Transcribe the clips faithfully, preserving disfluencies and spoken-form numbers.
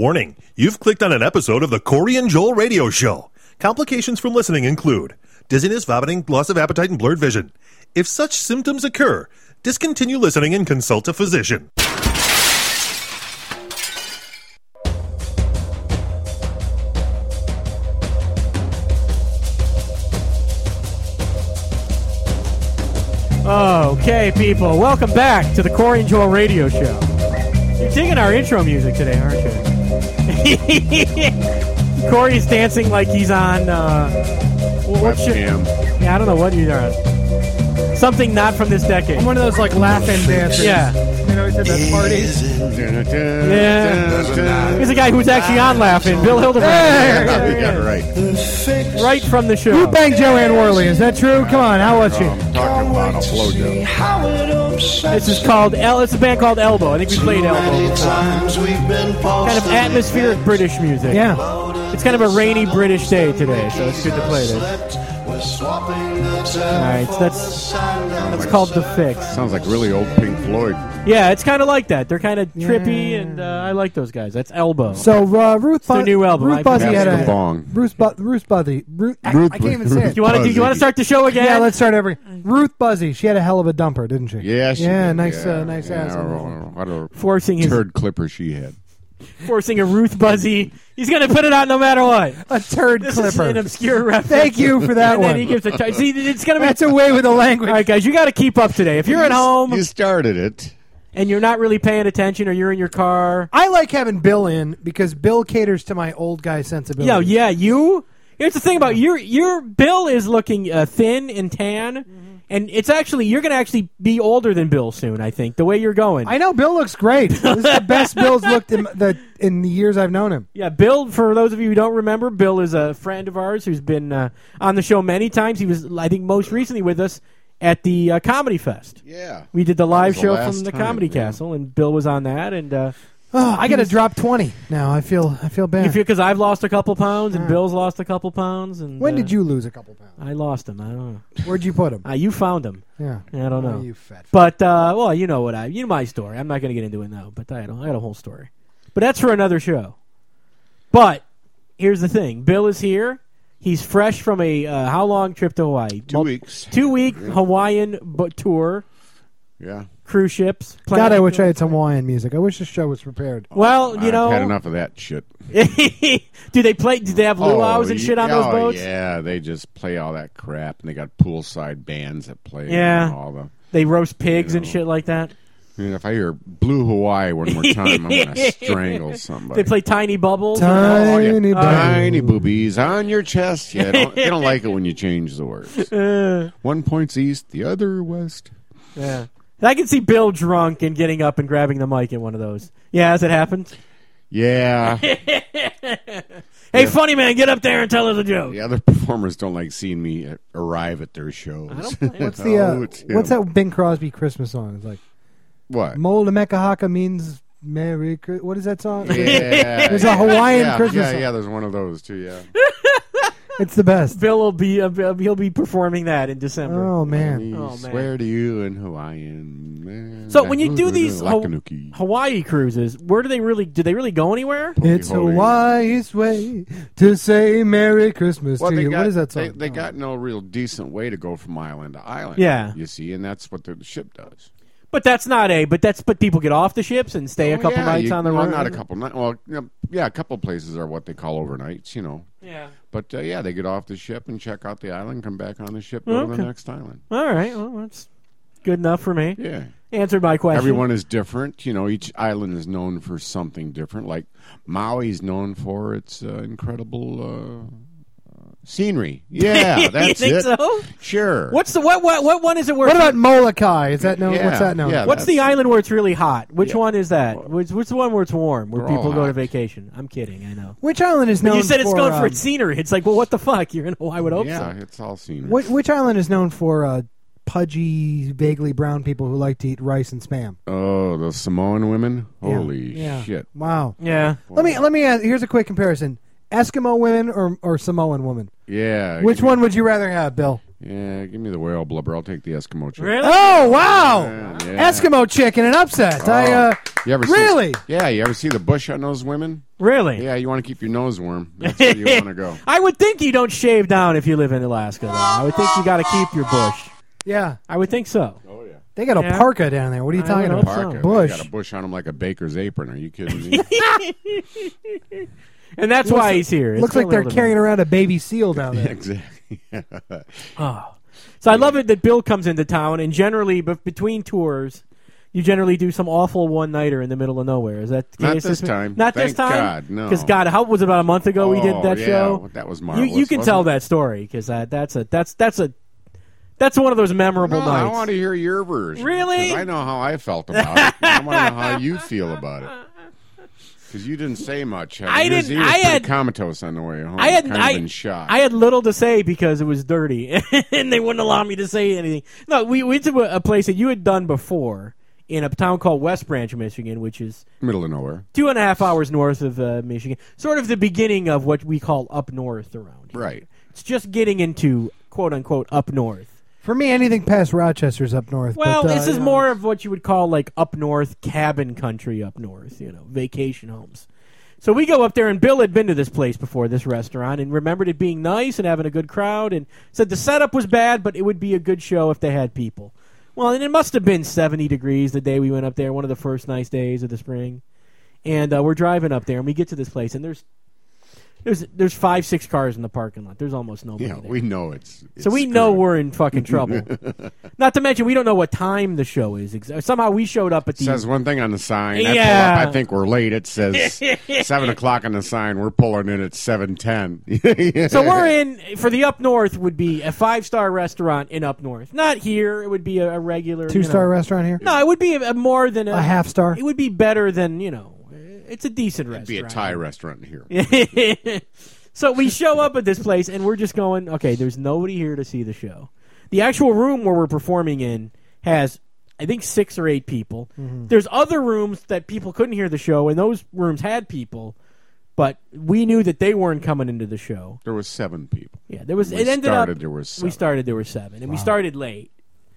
Warning, you've clicked on an episode of the Corey and Joel radio show. Complications from listening include dizziness, vomiting, loss of appetite, and blurred vision. If such symptoms occur, discontinue listening and consult a physician. Okay, people, welcome back to the Corey and Joel radio show. You're digging our intro music today, aren't you? Corey's dancing like he's on, uh... What should, yeah, I don't know what you're on. Something not from this decade. I'm one of those, like, laughing dancers. Yeah. You know, he's at that parties. Yeah. He's a guy who's actually on Laughing. Bill Hildebrand. Hey, yeah, you got it right. Right from the show. Who banged Joanne Worley? Is that true? Come on, how was she? I'm talking about a blowjob. This is called El. It's a band called Elbow. I think we played Elbow before. Kind of atmospheric British music. Yeah. It's kind of a rainy British day today, so it's good to play this. All right, so that's that's called The Fix. Sounds like really old Pink Floyd. Yeah, it's kind of like that. They're kind of trippy, and uh, I like those guys. That's Elbow. So uh, Ruth, their new album. Ruth Buzzy had a bong. Ruth, Bu- Ruth Buzzy. Ruth, I, Ruth, I can't even say it. Do you want to? Do you want to start the show again? Yeah, let's start every. Ruth Buzzy. She had a hell of a dumper, didn't she? Yeah, she yeah, did. nice, yeah. uh, nice yeah, ass. What a Forcing his turd clipper she had. Forcing a Ruth Buzzy. He's going to put it on no matter what. A turd this clipper. Is an obscure reference. Thank you for that and one. Then he gives a t- See, it's going to be. That's away with the language. All right, guys, you got to keep up today. If you're at home, You started it. and you're not really paying attention, or you're in your car. I like having Bill in because Bill caters to my old guy sensibility. Yeah, yeah, you. Here's the thing about your your Bill is looking uh, thin and tan, mm-hmm. and it's actually you're going to actually be older than Bill soon. I think the way you're going. I know Bill looks great. This is the best Bill's looked in the in the years I've known him. Yeah, Bill. For those of you who don't remember, Bill is a friend of ours who's been uh, on the show many times. He was, I think, most recently with us at the uh, Comedy Fest. Yeah, we did the live the show from the time, Comedy yeah. Castle, and Bill was on that, and. Uh, Oh, I got to drop twenty now. I feel I feel bad. You feel because I've lost a couple pounds and Bill's lost a couple pounds. And when uh, did you lose a couple pounds? I lost them. I don't know. Where'd you put them? Uh, you found them. Yeah. I don't know. Oh, you fat. But uh, well, you know what I. You know my story. I'm not going to get into it now. But I, don't, I got a whole story. But that's for another show. But here's the thing. Bill is here. He's fresh from a uh, how long trip to Hawaii? Two Mul- weeks. Two week yeah. Hawaiian b- tour. Yeah. Cruise ships. God, I wish I had some Hawaiian music. I wish the show was prepared. Well, you I've know, had enough of that shit. do they play? Do they have luau's oh, and shit on yeah, those boats? Yeah, they just play all that crap, and they got poolside bands that play. Yeah, you know, all the, they roast pigs you and know. shit like that. I mean, if I hear Blue Hawaii one more time, I'm going to strangle somebody. They play Tiny Bubbles. Tiny, oh, yeah. bubbles. Tiny boobies on your chest. Yeah, they don't, they don't like it when you change the words. Uh, one point's east, the other west. Yeah. I can see Bill drunk and getting up and grabbing the mic in one of those. Yeah, has it happened? Yeah. Hey, yeah. funny man, get up there and tell us a joke. The other performers don't like seeing me uh, arrive at their shows. What's the uh, oh, what's that Bing Crosby Christmas song? It's like what? Mola Mekahaka means Merry Christmas. What is that song? Yeah, there's a Hawaiian yeah, Christmas yeah, song. Yeah, there's one of those too. Yeah. It's the best. Bill will be uh, he'll be performing that in December. Oh man! I oh man! Swear to you in Hawaiian. Man. So when you do these Ho- Lakanuki. Hawaii cruises, where do they really do they really go anywhere? It's Hawaii's way to say Merry Christmas well, to you. Got, what is that song? They, they oh. got no real decent way to go from island to island. Yeah, you see, and that's what the ship does. But that's not a. But that's but people get off the ships and stay oh, a couple yeah, nights you, on the well, road. Not a couple nights. Well, yeah, a couple places are what they call overnights. You know. Yeah. But uh, yeah, they get off the ship and check out the island, come back on the ship, go okay. to the next island. All right, well that's good enough for me. Yeah. Answered my question. Everyone is different. You know, each island is known for something different. Like Maui's known for its uh, incredible uh, uh, scenery. Yeah, that's you think it. So? Sure. What's the what, what what one is it where? What about Molokai? Is that known? Yeah, what's that known? yeah, What's the island where it's really hot? Which Yeah. one is that? Which, what's the one where it's warm, where They're all people go to hot. vacation? I'm kidding. I know. Which island is But known? you said for, it's known um, for its scenery. It's like, well, what the fuck? You're in Hawaii. I would hope yeah, so. it's all scenery. Which, which island is known for uh, pudgy, vaguely brown people who like to eat rice and spam? Oh, the Samoan women. Yeah. Holy Yeah. shit! Wow. Yeah. Let me let me ask. Here's a quick comparison: Eskimo women or or Samoan women. Yeah. Which one would you rather have, Bill? Yeah, give me the whale blubber. I'll take the Eskimo chicken. Really? Oh wow, Yeah, yeah. Eskimo chicken and upset. Oh. I uh, You ever really? See, yeah, you ever see the bush on those women? Really? Yeah, you want to keep your nose warm. That's where you want to go. I would think you don't shave down if you live in Alaska, though. I would think you got to keep your bush. Yeah, I would think so. Oh, yeah. they got a Yeah. parka down there. What are you I talking would about? hope so. Parka. Bush. They got a bush on him like a baker's apron. Are you kidding me? And that's Looks why like- he's here. It's Looks like a they're little carrying around a baby seal down there. exactly. Oh. So I love it that Bill comes into town, and generally, but between tours, you generally do some awful one-nighter in the middle of nowhere. Is that the Not case this week? time. Not Thank this time? God, no. Because, God, how was it about a month ago we did Oh, that yeah, show? that was You, marvelous. you can wasn't tell it? that story, because that, that's, a, that's, that's, a, that's one of those memorable No, I nights. want to hear your version. Really? 'Cause I know how I felt about it. I want to know how you feel about it. Because you didn't say much. I He was- didn't- He was I pretty had- comatose on the way home. I had kind I, of in shock. I had little to say because it was dirty, and they wouldn't allow me to say anything. No, we went to a, a place that you had done before in a town called West Branch, Michigan, which is Middle of nowhere. two and a half hours north of uh, Michigan. Sort of the beginning of what we call up north around here. Right. It's just getting into quote unquote up north. For me, anything past Rochester's up north. Well, but, uh, this is you know, more of what you would call like up north cabin country up north. You know, vacation homes. So we go up there, and Bill had been to this place before, this restaurant, and remembered it being nice and having a good crowd, and said the setup was bad, but it would be a good show if they had people. Well, and it must have been seventy degrees the day we went up there, one of the first nice days of the spring. And uh, we're driving up there, and we get to this place, and there's there's there's five, six cars in the parking lot. There's almost nobody Yeah, there. we know it's. it's So we know screwed. we're in fucking trouble. Not to mention, we don't know what time the show is. Ex- Somehow we showed up at the... It says one thing on the sign. I Yeah. pull up, I think we're late. It says seven o'clock on the sign. We're pulling in at seven ten. So we're in, for the up north would be a five-star restaurant in up north. Not here. It would be a, a regular... you two-star know- restaurant here. No, it would be a, a more than a... A half star? It would be better than, you know... It's a decent It'd be a restaurant. Thai restaurant here. So we show up at this place, and we're just going, okay, there's nobody here to see the show. The actual room where we're performing in has, I think, six or eight people. Mm-hmm. There's other rooms that people couldn't hear the show, and those rooms had people, but we knew that they weren't coming into the show. There was seven people. Yeah, there was. We it ended started, up. there was We seven. started. There were seven, and we started late.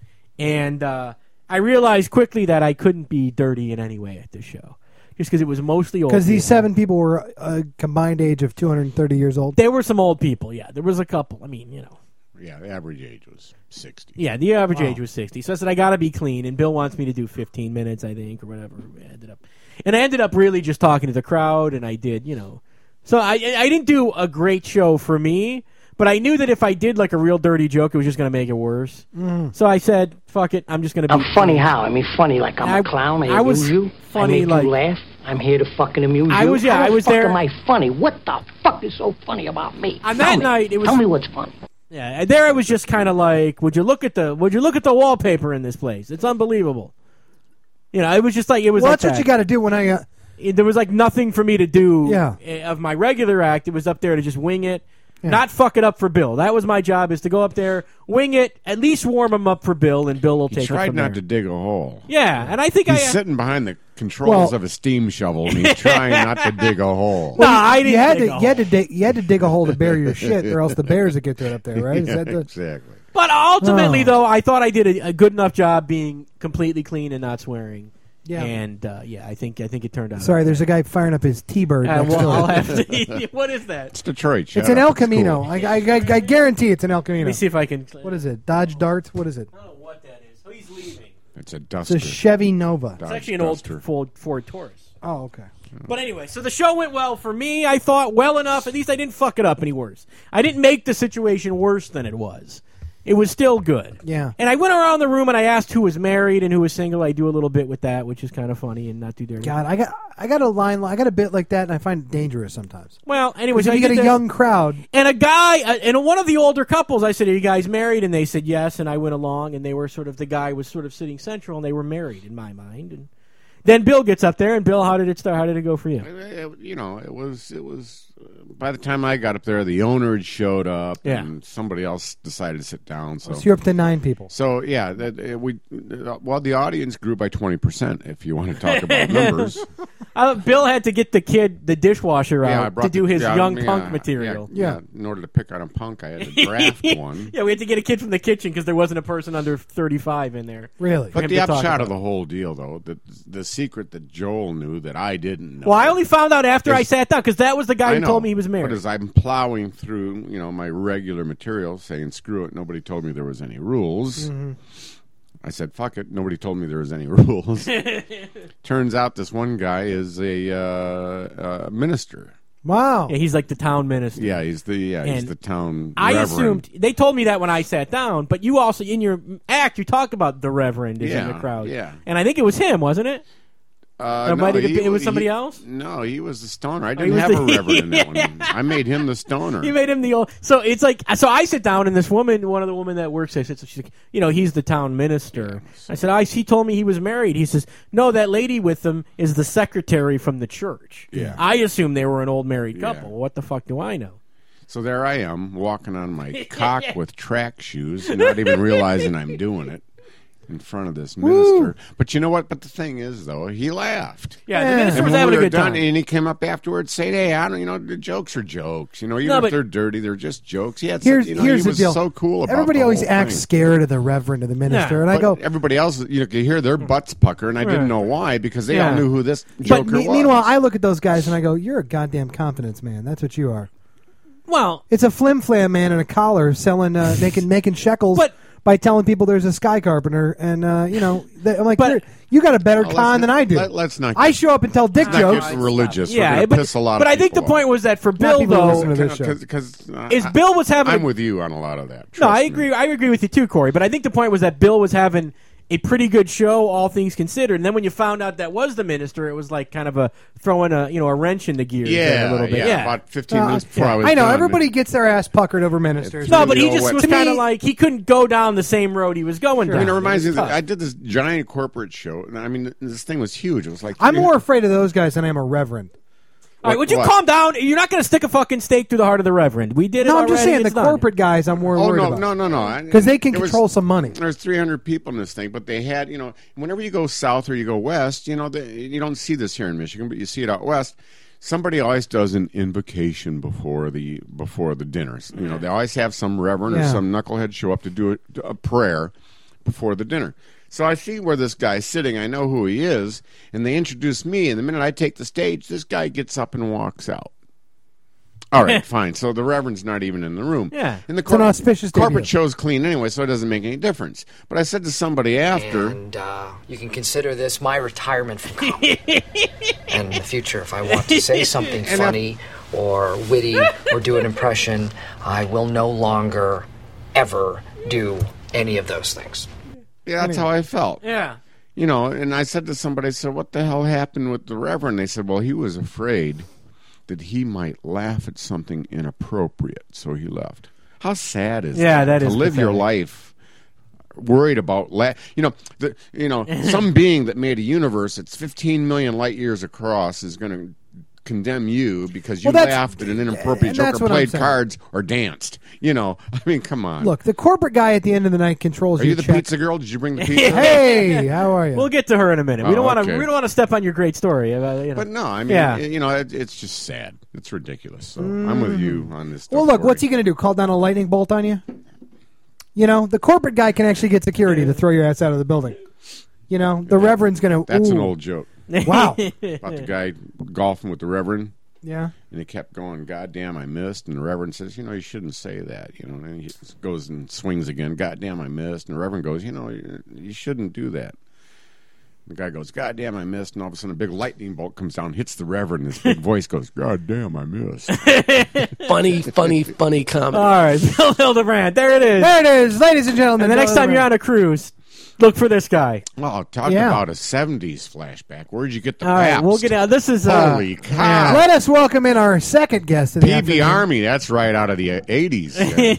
And uh, I realized quickly that I couldn't be dirty in any way at this show, just because it was mostly old. Because these people. seven people were a combined age of two hundred thirty years old. There were some old people. Yeah, there was a couple. I mean, you know. Yeah, the average age was sixty. Yeah, the average Wow. age was sixty. So I said I got to be clean, and Bill wants me to do fifteen minutes, I think, or whatever. I ended up, and I ended up really just talking to the crowd, and I did, you know. So I I didn't do a great show for me, but I knew that if I did like a real dirty joke, it was just going to make it worse. Mm. So I said, "Fuck it, I'm just going to." I'm funny how? I mean funny like I'm I- a clown. I, I was amuse you. funny I make like- you laugh. I'm here to fucking amuse I you. was- yeah, how I the was fuck there- am I funny? What the fuck is so funny about me? On Tell that me. night, it was- Tell me what's funny. Yeah, and there I was just kind of like, "Would you look at the? Would you look at the wallpaper in this place? It's unbelievable." You know, it was just like it was. Well, like that's what that. you got to do when I. Uh, It- there was like nothing for me to do Yeah. eh, of my regular act. It was up there to just wing it, Yeah. not fuck it up for Bill. That was my job, is to go up there, wing it, at least warm him up for Bill, and Bill will He take it tried from not there. to dig a hole. Yeah, and I think He's I. sitting behind the controls Well- of a steam shovel, and he's trying not to dig a hole. No, I didn't. you had dig to. a You had to hole. dig. You had to dig a hole to bury your shit, or else the bears would get to it up there, right? Is Yeah, that the, exactly. But ultimately, Oh. though, I thought I did a, a good enough job being completely clean and not swearing. Yeah. And uh, yeah, I think I think it turned out. Sorry, there's a guy firing up his T-bird. Uh, next well, door. I'll have to. What is that? It's Detroit. shut It's an up. El It's cool. Camino. I, I, I, I guarantee it's an El Let Camino. me see if I can. What is it? Dodge Dart? What is it? I don't know what that is. Oh, he's leaving. It's a It's duster. a Chevy Nova. Dodge It's actually an old Duster. Ford, Ford Taurus. Oh, okay. But anyway, so the show went well for me. I thought well enough. At least I didn't fuck it up any worse. I didn't make the situation worse than it was. It was still good. Yeah. And I went around the room and I asked who was married and who was single. I do a little bit with that, which is kind of funny and not too dirty. God, I got I got a line. I got a bit like that, and I find it dangerous sometimes. Well, anyways, Because if I you get did a that. young crowd, And a guy, uh, and one of the older couples, I said, "Are you guys married?" And they said yes. And I went along, and they were sort of, the guy was sort of sitting central, and they were married in my mind. And then Bill gets up there, and Bill, how did it start? How did it go for you? It- you know, it was it was. Uh, by the time I got up there, the owner had showed up, Yeah. and somebody else decided to sit down. So, so you're up to nine people. so yeah, that, uh, we uh, well, the audience grew by twenty percent. If you want to talk about numbers, Uh, Bill had to get the kid the dishwasher Yeah, I out brought to do the- his yeah, young yeah, punk material. Yeah, yeah. In order to pick on a punk, I had to draft one. Yeah, we had to get a kid from the kitchen because there wasn't a person under thirty-five in there. Really? For But him the to talk upshot about. of the whole deal, though, the the secret that Joel knew that I didn't know. Well, I only found out after I Is- sat down because that was the guy I who know, told me he was But married. as I'm plowing through, you know, my regular material, saying "screw it," nobody told me there was any rules. Mm-hmm. I said, "Fuck it," nobody told me there was any rules. Turns out this one guy is a uh, uh, minister. Wow. Yeah, he's like the town minister. Yeah, he's the yeah, he's And the town. I reverend. assumed they told me that when I sat down, but you also in your act you talked about the Reverend is in the Yeah, crowd. yeah. and I think it was him, wasn't it? Uh, Or no, might it have he- been- it was he- somebody else? No, he was the stoner. I he didn't was have the- a reverend in that one. I made him the stoner. You made him the old. So it's like so I sit down and this woman, one of the women that works there, sits. She's like, you know, he's the town minister. I said, I. He told me he was married. He says, no, that lady with him is the secretary from the church. Yeah. I assumed they were an old married Yeah. couple. What the fuck do I know? So there I am, walking on my cock with track shoes, not even realizing I'm doing it in front of this minister. But you know what? But the thing is, though, he laughed. Yeah, the Yeah. minister And was when having we a were good done, time. and he came up afterwards, saying, "Hey, I don't, you know, the jokes are jokes. You know, even No, if but- they're dirty, they're just jokes." He had, Here's such, you know, here's he the was deal. so cool about Everybody the always whole acts thing. scared of the reverend or the minister, Yeah. and I But go. everybody else, you know, could hear their butts pucker, and I didn't Right. know why because they Yeah. all knew who this But joker me- was. meanwhile, I look at those guys and I go, "You're a goddamn confidence man. That's what you are. Well, It's a flim flam man in a collar selling, uh, making making shekels." But- by telling people there's a sky carpenter, and uh, you know, th- I'm like, But- "You're- you got a better Oh, let's con than not- I do. let- let's not I get- show up and tell dick Let's not jokes. get religious. We're yeah, gonna but, piss a lot but of I think the people point off. was that for Not Bill people who listen though, to this show. Because uh, is Bill was having. I'm a, with you on a lot of that. no, Trust I me. agree. I agree with you too, Corey. But I think the point was that Bill was having a pretty good show, all things considered. And then when you found out that was the minister, it was like kind of a throwing a you know a wrench in the gears there Yeah, a little bit. yeah, Yeah. About fifteen Uh, minutes before yeah. I was I know done, everybody gets their ass puckered over ministers. No, but he You know just what- was To kind of me- like he couldn't go down the same road he was going down. I mean, it reminds me. was That tough. I did this giant corporate show. and I mean, this thing was huge. It was like I'm three- more afraid of those guys than I am a reverend. All right, would you what? calm down? You're not going to stick a fucking stake through the heart of the Reverend. We did it No, I'm already. just saying the It's done. corporate guys I'm more Oh worried no, about. no, no, no! Because they can There was- control some money. There's three hundred people in this thing, but they had, you know, whenever you go south or you go west, you know, they, you don't see this here in Michigan, but you see it out west. Somebody always does an invocation before the before the dinners. You know, they always have some reverend Yeah. or some knucklehead show up to do a, a prayer before the dinner. So I see where this guy's sitting. I know who he is, and they introduce me. And the minute I take the stage, this guy gets up and walks out. All right, fine. So the reverend's not even in the room. Yeah. And the It's an auspicious debut. corporate show's clean anyway, so it doesn't make any difference. But I said to somebody after, And uh, you can consider this my retirement from comedy. And in the future, if I want to say something And I- funny or witty or do an impression, I will no longer ever do any of those things. yeah, that's how I felt. Yeah. You know, and I said to somebody, I said, what the hell happened with the reverend? They said, well, he was afraid that he might laugh at something inappropriate, so he left. How sad is Yeah, that? that to is live your pathetic. life worried about la- you know the, you know some being that made a universe that's fifteen million light years across is going to condemn you because you Well, that's- laughed at an inappropriate and joke that's or what I'm played saying. cards or danced. You know, I mean, come on. Look, the corporate guy at the end of the night controls are you your the check. pizza girl? Did you bring the pizza? Hey, how are you? We'll get to her in a minute. we Oh, don't want to. okay. We don't want to step on your great story. uh, you know. But no, I mean, Yeah. you know, it, it's just sad. It's ridiculous. So I'm with you on this. Stuff, well, look, Corey. what's he going to do? Call down a lightning bolt on you? You know, the corporate guy can actually get security to throw your ass out of the building. You know, the reverend's going to. That's an old joke Wow. about the guy golfing with the reverend. Yeah. And he kept going, God damn, I missed. And the Reverend says, you know, you shouldn't say that. You know, and he goes and swings again. God damn, I missed. And the Reverend goes, you know, you, you shouldn't do that. The guy goes, God damn, I missed. And all of a sudden, a big lightning bolt comes down, hits the Reverend. And his big voice goes, God damn, I missed. funny, funny, funny comedy. All right, Bill Hildebrand. There it is. There it is, ladies and gentlemen. And the next time you're on a cruise, look for this guy. Well, talk Yeah. about a seventies flashback. Where'd you get the All right, Pabst? we'll get out. This is uh, Holy cow. Let us welcome in our second guest of the P B afternoon Army, that's right out of the uh, eighties.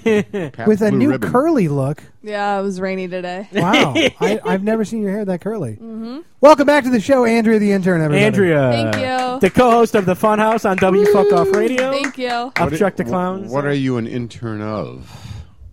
with a new curly look. Yeah, it was rainy today. Wow, I, I've never seen your hair that curly. Mm-hmm. Welcome back to the show, Andrea the intern. Everybody. Andrea. Thank you. The co-host of the Funhouse on W Fuck Off Radio. Thank you. Upchuck the Clowns. What are you an intern of?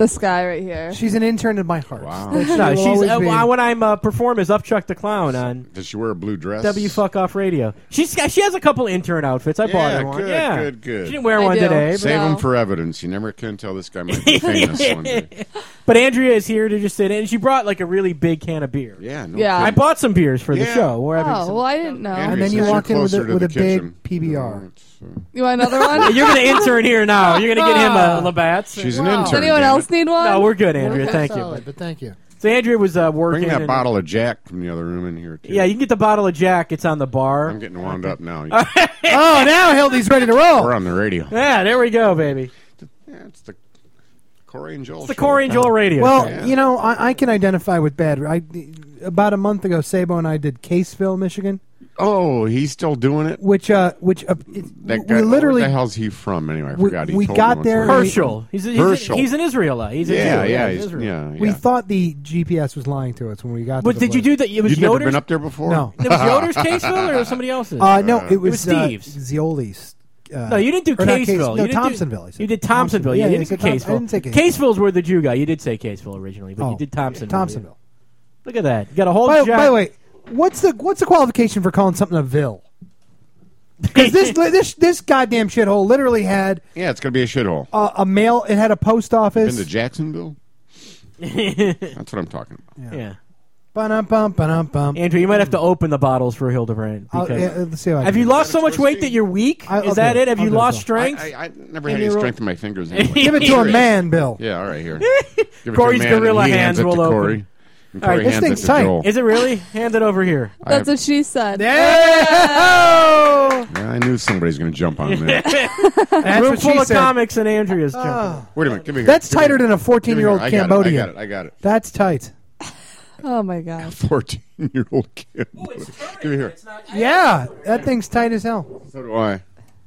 This guy right here. She's an intern in my heart. Wow. That she No, will she's always uh, be. when I'm uh, perform as Upchuck the Clown on Does she wear a blue dress? W Fuck Off Radio. She's got, she has a couple intern outfits. I Yeah, bought her one. good, yeah, good, good. She didn't wear I one do. today, but, Save No. them for evidence. You never can tell this guy might be famous one day. but Andrea is here to just sit in. And she brought like a really big can of beer. Yeah, no Yeah. I kidding. bought some beers for the Yeah. show. We're having Oh, some- well, I didn't know. Andrea, And then you since walk you're in with a- closer to with the a big kitchen, P B R. you know, it's, uh, You want another one? You're going to intern here now. You're going to get him a Labatt's. she's an Wow. Does intern. anyone damn else it. need one? No, we're good, Andrea. Okay, Thank solid, you. but thank you. So Andrea was uh, working. Bring that and- bottle of Jack from the other room in here, too. Yeah, you can get the bottle of Jack. It's on the bar. I'm getting wound up now. Oh, now Hildy's ready to roll. We're on the radio. Yeah, there we go, baby. Yeah, it's the Corey and Joel It's the show. Corey and Joel radio. Well, Yeah. you know, I, I can identify with bad. I, about a month ago, Sabo and I did Caseville, Michigan, Oh, he's still doing it? which, uh, which uh, it, That we guy, literally where the hell's he from, anyway? I we- forgot. He we told got me there- once. Herschel. He's, he's, Herschel. he's an Israelite. He's a Yeah, Jew. yeah, he's he's, Israel. yeah, we yeah. thought the G P S was lying to us when we got. But to the did you place. do that? It was You've never Yoder's? been up there before? No. It was Yoder's Caseville or somebody else's? Uh, no, it was, was uh, Steve's. Zioli's. Uh, no, you didn't do or not Caseville. Case- You no, didn't do- Thompsonville. I said. You did Thompsonville. Yeah, you yeah, didn't I do said Thom- I Caseville. didn't say Caseville. Caseville's where the Jew guy. You did say Caseville originally, but Oh, you did Thompsonville. Thompsonville. Look at that. You got a whole By, jack. by the way, what's the what's the qualification for calling something a Ville? Because this this this goddamn shithole literally had Yeah, it's going to be a shithole. a, a mail. It had a post office. Been to Jacksonville? That's what I'm talking about. yeah. Bum bum bum bum. Andrew, you might have to open the bottles for Hildebrand. I'll- Because yeah, let's see how I have can you do lost that so much twisty? weight that you're weak? I- I'll Is that do it. it? Have I'll you do it lost as strength? I, I, I never Can had you any roll- strength in my fingers anyway. Give it to a man, Bill. Yeah, all right, here. Give it Corey's to a man, gorilla and he hands hands it will to open. Corey. And All right, Corey this hands thing's it to tight. Joel. Is it really? Hand it over here. I That's have- what she said. Yeah. Yeah, I knew somebody's going to jump on that. That's Room what full she of said. comics and Andrea's jumping. Oh, Wait a minute. Give me here. that's Give me tighter here. than a Give me fourteen-year-old here. I got it, Cambodian. I got it. I got it. That's tight. Oh my god. fourteen-year-old kid. Give me here. Yeah, that thing's tight as hell. So do I.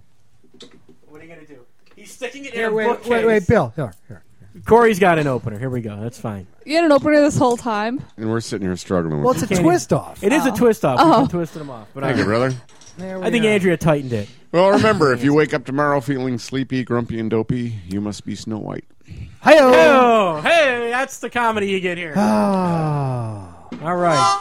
What are you gonna do? He's sticking it Here, in a wait, bookcase. wait, wait, Bill. Here, here. Corey's got an opener. Here we go. That's fine. You had an opener this whole time? And we're sitting here struggling Well, with it's a it. Can't twist off. It is a Oh. twist off. Oh. We've been twisting them off. But Thank I, you, brother. There we I think are. Andrea tightened it. Well, remember, if you wake up tomorrow feeling sleepy, grumpy, and dopey, you must be Snow White. Hi-yo. Oh, hey, that's the comedy you get here. Oh. All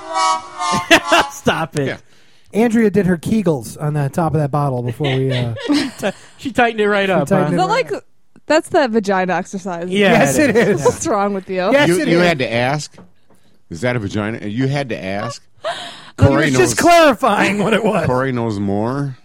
right. Stop it. Yeah. Andrea did her Kegels on the top of that bottle before we. Uh, She tightened it right up. tightened Huh? it Is that like that's that vagina exercise? Yeah, yes, it is. What's wrong with you? Yes, You, it you is. had to ask. Is that a vagina? You had to ask. He Corey was knows. just clarifying what it was. Corey knows more.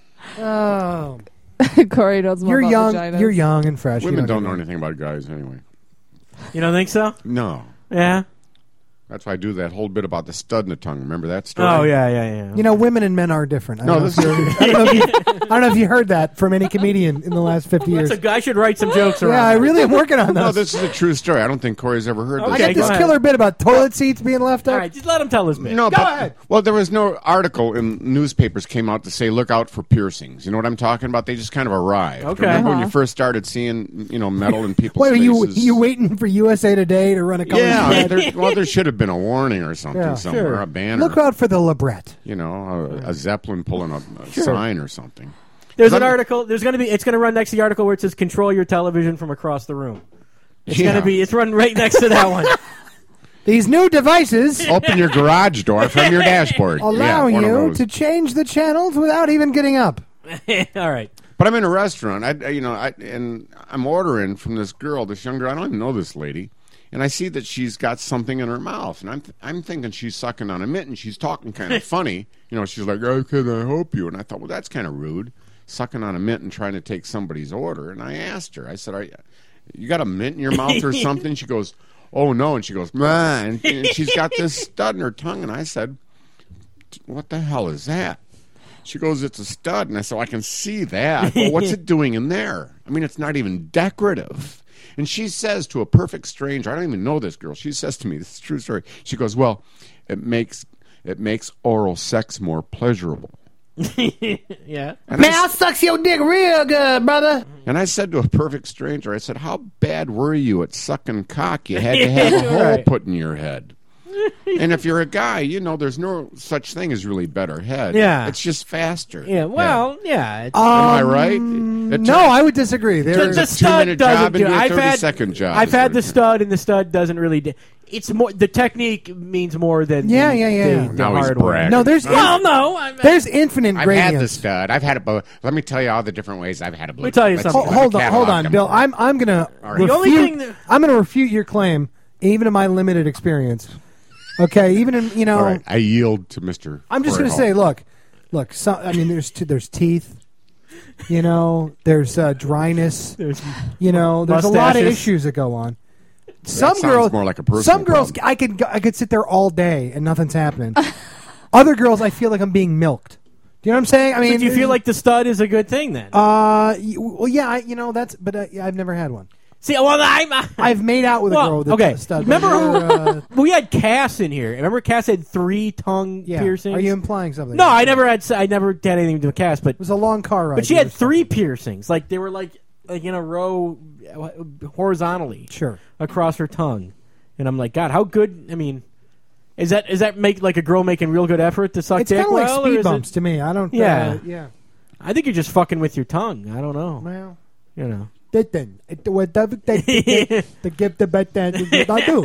Oh, Corey knows more you're about young. vaginas. You're young and fresh. You Women don't need know to- anything about guys anyway. You don't think so? No. Yeah. That's why I do that whole bit about the stud in the tongue. Remember that story? Oh, yeah, yeah, yeah. You know, women and men are different. I No, don't, this know, if you- I don't, know, if you, I don't know if you heard that from any comedian in the last fifty years. That's a, I should write some jokes around. Yeah, I really am working on No, this. this is a true story. I don't think Corey's ever heard Okay, I this. got go this ahead. killer bit about toilet seats being left All up. right, just let him tell his bit. No, Go but, ahead. well, there was no article in newspapers came out to say look out for piercings. You know what I'm talking about? They just kind of arrived. Okay. Remember when Uh-huh. you first started seeing, you know, metal in people's Wait, are you faces? you waiting for U S A Today to run a color Yeah, spread? there, well, there should have been a warning or something Yeah, somewhere, sure. a banner. Look out for the libret. You know, a, a zeppelin pulling a, a sign or something. There's an I'm- article. There's going to be. It's going to run next to the article where it says "Control your television from across the room." It's Yeah. going to be. It's run right next to that one. These new devices Open your garage door from your dashboard. allow yeah, one of you those. to change the channels without even getting up. All right. But I'm in a restaurant, I, you know, I, and I'm ordering from this girl, this young girl. I don't even know this lady, and I see that she's got something in her mouth, and I'm th- I'm thinking she's sucking on a mint, and she's talking kind of funny. You know, she's like, "Oh, can I help you?" And I thought, well, that's kind of rude, sucking on a mint and trying to take somebody's order. And I asked her, I said, "Are you, you got a mint in your mouth or something?" She goes, "Oh no," and she goes, "Man," and, and she's got this stud in her tongue, and I said, "What the hell is that?" She goes, "It's a stud." And I said, "I can see that. But what's it doing in there? I mean, it's not even decorative." And she says to a perfect stranger, I don't even know this girl. She says to me, this is a true story. She goes, "Well, it makes it makes oral sex more pleasurable." Yeah. And Man, I, I sucks your dick real good, brother. and I said to a perfect stranger, I said, "How bad were you at sucking cock? You had to have a hole Right. put in your head." And if you're a guy, you know, there's no such thing as really better head. Yeah. It's just faster. Yeah, well, yeah. it's- Am I Um, right? It No, took- I would disagree. the, There, the a stud two-minute doesn't job do. into a I've had thirty-second job I've is had what the it is. stud, and the stud doesn't really. Do, it's more the technique means more than Yeah, the, yeah, yeah, the, yeah. the Now he's hardware. bragging. no, there's Well, no, I'm, there's infinite I've gradients. had the stud. I've had it both. Let me tell you all the different ways I've had a blue. Let me tell you Let's something. see, Hold, let me hold on, hold catalog on, them. Bill. I'm I'm gonna All right. refute. The only thing that- I'm gonna refute your claim, even in my limited experience. Okay, even in you know, All right, I yield to Mister I'm just gonna Corey say, Hall. look, look. So, I mean, there's t- there's teeth. You know, there's uh, dryness. There's- You know, there's a lot of Mustaches. issues that go on. Some sounds girls, more like a personal some girls, problem. I could go- I could sit there all day and nothing's happening. Other girls, I feel like I'm being milked. Do you know what I'm saying? I mean, But do you feel like the stud is a good thing then? Uh, y- well, yeah, I, you know that's, but uh, yeah, I've never had one. See, well, I'm. Uh, I've made out with a well, girl with okay. a stud. Remember, uh, we had Cass in here. Remember, Cass had three tongue yeah. piercings. Are you implying something? No, I never had. I never had anything to do with Cass, but It was a long car ride. but she You had were- three piercings. Like they were like like in a row, uh, horizontally Sure. across her tongue, and I'm like, God, how good? I mean, is that is that make like a girl making real good effort to suck It's dick kind of like well, or speed is bumps it? to me. I don't. Yeah. Uh, yeah. I think you're just fucking with your tongue. I don't know. Well, You know. that then it was the the gift the bet that I do.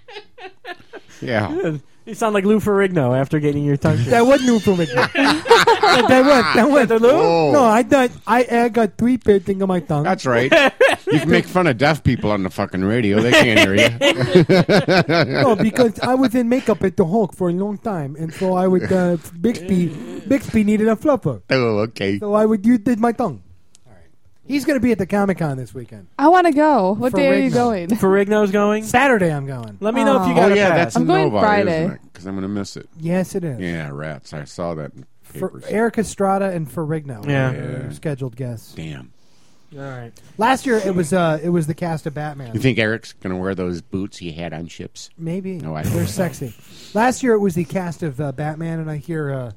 Yeah. You sound like Lou Ferrigno after getting your tongue pierced. That was new for me. that was that was the Lou? Oh. No, I thought I, I got three piercings on my tongue. That's right. You can make fun of deaf people on the fucking radio. They can't hear you. No, because I was in makeup at the Hulk for a long time, and so I would uh, Bixby Bixby needed a fluffer, Oh, okay. so I would use did my tongue. All right, he's going to be at the Comic Con this weekend. I want to go. What For day are you Rigno. going? Ferrigno's going? Saturday, I'm going. Let me know if you Oh. got Oh, a yeah, pass. that's I'm in going Novi, Friday. isn't it? Because I'm going to miss it. Yes, it is. Yeah, rats. I saw that in For papers. Eric Estrada and Ferrigno, Yeah. are Yeah. scheduled guests. Damn. All right. Last year, it was uh, it was the cast of Batman. You think Eric's going to wear those boots he had on ships? Maybe No, I don't they're know. sexy. Last year, it was the cast of uh, Batman, and I hear uh,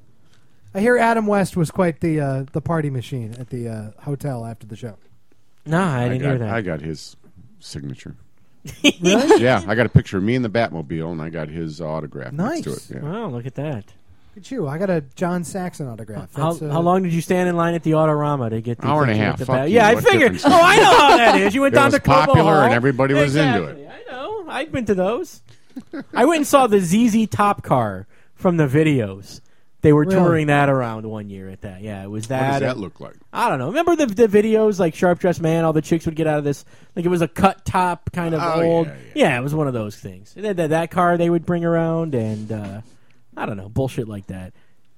I hear Adam West was quite the uh, the party machine at the uh, hotel after the show. No, I didn't got, hear that. I got his signature. Really? Yeah, I got a picture of me in the Batmobile, and I got his autograph Nice. next to it. Yeah. Wow, look at that. Look at you! I got a John Saxon autograph. How, That's, uh, how long did you stand in line at the Autorama to get the Hour and a picture half. with the Fuck bat? you. Yeah, I What figured. difference Oh, I know how that is. You went It down was to Cobo popular Hall. and everybody was into Exactly. I know. I've been to those. I went and saw the Z Z Top Car from the videos. They were Really? touring that around one year at that. Yeah, it was What that. does that look like? I don't know. Remember the the videos like Sharp Dressed Man? All the chicks would get out of this. Like it was a cut top kind of Oh, old. yeah, yeah. it was one of those things. And then that, that car they would bring around and uh, I don't know bullshit like that.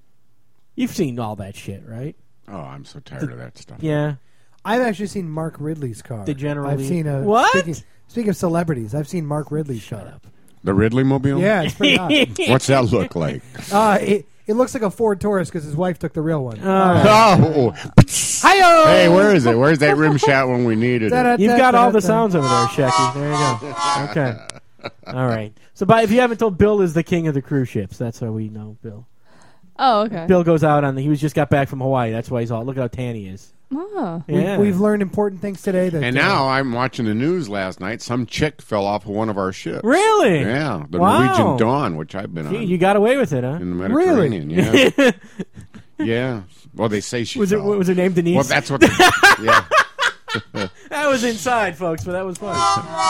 You've seen all that shit, right? Oh, I'm so tired of that stuff. Yeah. I've actually seen Mark Ridley's car. The General I've Lee- seen a What? Speaking, speaking of celebrities, I've seen Mark Ridley's Shut car. up. The Ridley Mobile? Yeah, it's pretty hot. What's that look like? Uh, it, it looks like a Ford Taurus because his wife took the real one. Oh, Hi-yo! hey, where is it? Where's that rim shot when we needed it? You've got all the sounds over there, Shecky. There you go. Okay. All right. So, by, if you haven't told, Bill is the king of the cruise ships. That's how we know Bill. Oh, okay. Bill goes out on the. He was just got back from Hawaii. That's why he's all. Look how tan he is. Oh. Yeah. We've learned important things today. That And uh, now I'm watching the news last night. Some chick fell off of one of our ships. Really? Yeah, the Wow. Norwegian Dawn, which I've been Gee, on you got away with it, huh? in the Mediterranean. Yeah, yeah. Well, they say she Was it? fell. Was her name Denise? Well, that's what. They, yeah, that was inside, folks, but that was funny.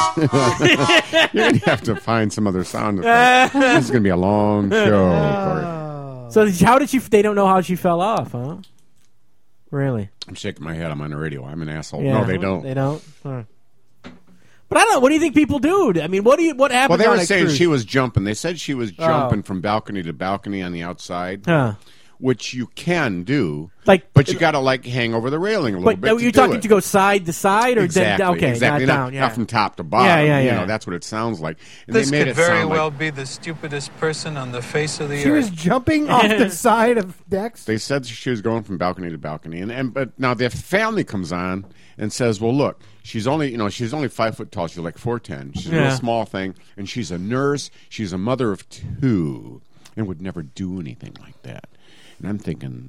you're gonna have to find some other sound effect. This is gonna be a long show. Corey. So, how did she? They don't know how she fell off, huh? Really? I'm shaking my head. I'm on the radio. I'm an asshole. Yeah. No, they don't. They don't. Huh. But I don't know. What do you think people do? I mean, what do you? What happens? Well, they on were a saying cruise? she was jumping. They said she was Oh. jumping from balcony to balcony on the outside, Huh. which you can do, Like, but you got to like hang over the railing a little But bit. are to you do talking it. to go side to side or exactly, then, okay, exactly, not not, down? Yeah. not from top to bottom. Yeah, yeah, You yeah. know, that's what it sounds like. And This they made could it very sound well like be the stupidest person on the face of the She was earth. jumping off the side of decks. they said she was going from balcony to balcony, and, and but now the family comes on and says, "Well, look, she's only you know she's only five foot tall. She's like four ten. She's a Yeah. real small thing, and she's a nurse. She's a mother of two, and would never do anything like that." And I'm thinking,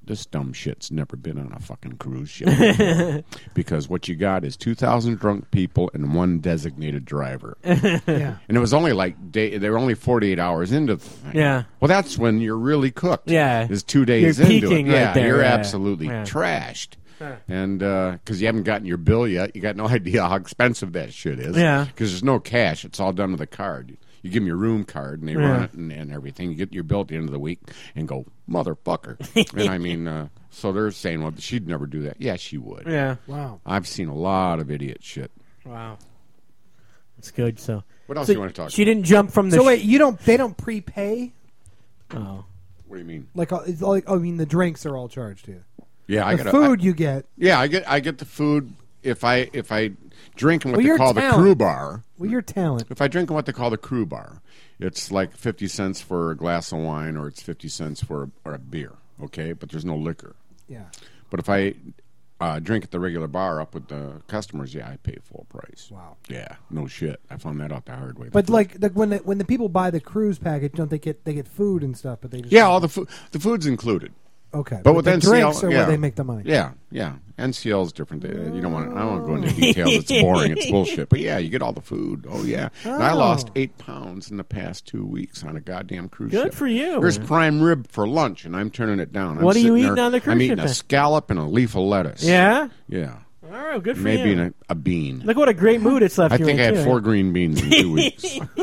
this dumb shit's never been on a fucking cruise ship before. Because what you got is two thousand drunk people and one designated driver. Yeah. And it was only like day, they were only forty-eight hours into the thing. Yeah. Well, that's when you're really cooked. Yeah. Is two days You're into it. peaking right Yeah, there, you're yeah. absolutely Yeah. trashed. And because you haven't gotten your bill yet, you got no idea how expensive that shit is. Yeah. Because there's no cash. It's all done with a card. You give them your room card, and they Yeah. run it and, and everything. You get your bill at the end of the week and go, motherfucker. And I mean, uh, so they're saying, well, she'd never do that. Yeah, she would. Yeah. Wow. I've seen a lot of idiot shit. Wow. That's good. So. What else so do you want to talk She about? didn't jump from the. So sh- wait, you don't? They don't prepay? Oh. What do you mean? Like, uh, it's like, I mean, the drinks are all charged to you. Yeah, I The got food you get. Yeah, I get I get the food if I if I drink in what Well, they your call the talent. crew bar. Well, your talent. If I drink in what they call the crew bar, it's like fifty cents for a glass of wine, or it's fifty cents for a, or a beer. Okay, but there's no liquor. Yeah. But if I uh, drink at the regular bar up with the customers, yeah, I pay full price. Wow. Yeah, no shit. I found that out the hard way. But like the, when the, when the people buy the cruise package, don't they get they get food and stuff? But they just yeah, all the food the food's included. Okay, But with the N C L, drinks are yeah. where they make the money. Yeah, yeah. N C L is different. Uh, You don't want. I don't want to go into details. It's boring. It's bullshit. But yeah, you get all the food. Oh yeah. And I Oh. lost eight pounds in the past two weeks on a goddamn cruise Good ship. for you. There's prime rib for lunch, and I'm turning it down. I'm What are you sitting eating there- on the cruise I'm ship eating a then? scallop and a leaf of lettuce. Yeah. Yeah. All right. Good for Maybe you. a, a bean. Look what a great mood it's left I you think I in, had too. four green beans in two weeks.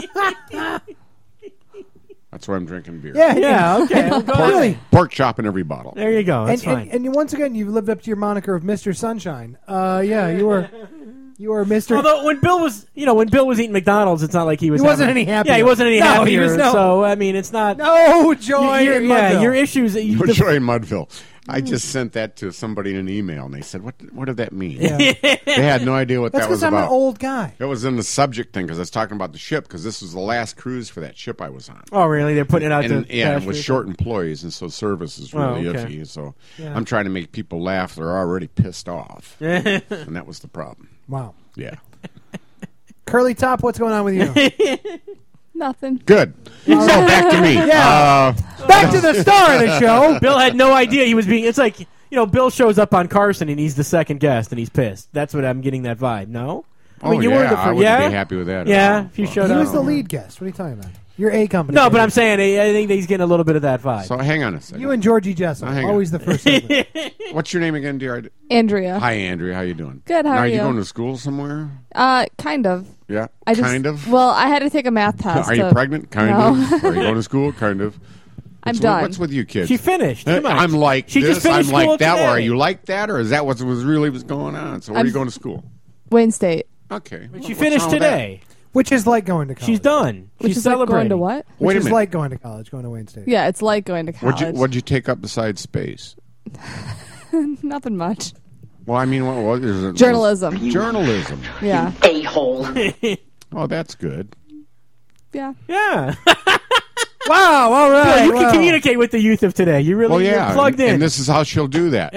That's why I'm drinking beer. Yeah, Yeah. Okay. Well, go ahead. Really. Pork chop in every bottle. There you go. And, That's and, fine. and you, once again, you've lived up to your moniker of Mister Sunshine. Uh, yeah, you were, you were Mister Although when Bill was, you know, when Bill was eating McDonald's, it's not like he was. He wasn't having- any happier. Yeah, he wasn't any No, he happier. was no- So I mean, it's not. No joy Your- in yeah, Mudville. your issues. You, No the- joy in Mudville. I just sent that to somebody in an email, and they said, "What? What did that mean?" Yeah. They had no idea what That's that was because I'm about. an old guy. It was in the subject thing because I was talking about the ship because this was the last cruise for that ship I was on. oh, really? They're putting it out And to yeah, it pasture? was short employees, and so service is Oh, really okay. iffy. So Yeah. I'm trying to make people laugh. They're already pissed off, and that was the problem. Wow. Yeah, Curly Top, what's going on with you? Nothing. good. So back to me. Yeah. Uh, Back to the star of the show. Bill had no idea he was being. It's like, you know, Bill shows up on Carson and he's the second guest and he's pissed. That's what I'm getting that vibe. No, I oh mean, you yeah, were the I first. wouldn't Yeah, be happy with that. at yeah. all. If you showed He up, was the lead guest. What are you talking about? You're A company. no, but I'm saying I I think that he's getting a little bit of that vibe. So hang on a second. You and Georgie Jessel, Oh, hang on. always the first segment. What's your name again, dear? I- Andrea. Hi, Andrea. How you doing? Good, how now, are you you? going to school somewhere? Uh, kind of. Yeah, I just, kind of. Well, I had to take a math test. Are you to- pregnant? Kind No. of. Are you going to school? Kind of. I'm What's, done. What's with you kids? She finished. Uh, Come on. I'm like She this. just finished I'm like school that. Or are today. you like that? Or is that what was really was going on? So where are I'm- you going to school? Wayne State. Okay. She What's finished wrong with that? today. Which is like going to college. She's done. Which She's is like celebrating. going to what? Which Wait a is minute. like going to college, going to Wayne State. Yeah, it's like going to college. What'd you, what'd you take up besides space? Nothing much. Well, I mean, what was it? Journalism. Journalism. Yeah. A-hole. Oh, that's good. Yeah. Yeah. Wow, all right. Bill, you wow. can communicate with the youth of today. You really Well, you're yeah. plugged and, in. and this is how she'll do that.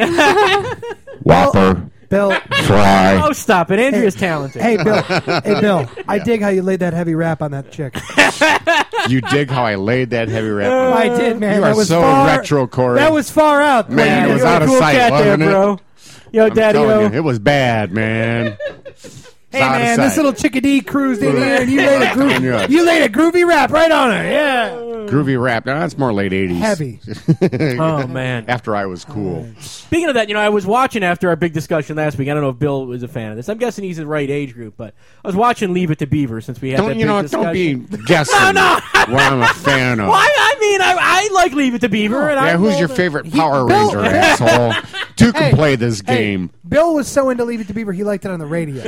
Whopper. Bill, Fry. Oh, stop it. Andrea's talented. hey, Bill. Hey, Bill. I dig how you laid that heavy rap on that chick. You dig how I laid that heavy rap on I did, man. You that are was so far, retro, Corey. That was far out. Man, Boy, it was you- out of cool sight, cat there, wasn't it? bro. Yo, I'm Daddy telling O. you, it was bad, man. Hey, out of man, this sight. little chickadee cruised in here, and you laid a Yeah. groovy, you laid a groovy rap right on her. Yeah, Groovy rap. Now, that's more late eighties. heavy. Oh, man. After I was cool. Speaking of that, you know, I was watching after our big discussion last week. I don't know if Bill was a fan of this. I'm guessing he's the right age group, but I was watching Leave It to Beaver since we had that Don't big you know? discussion. Don't be guessing No, no. what I'm a fan of. Why? I mean, I, I like Leave It to Beaver. And Yeah, I'm who's your older. favorite Power Bill- Ranger, asshole? Two can Hey, play this Hey, game. Bill was so into Leave It to Beaver, he liked it on the radio.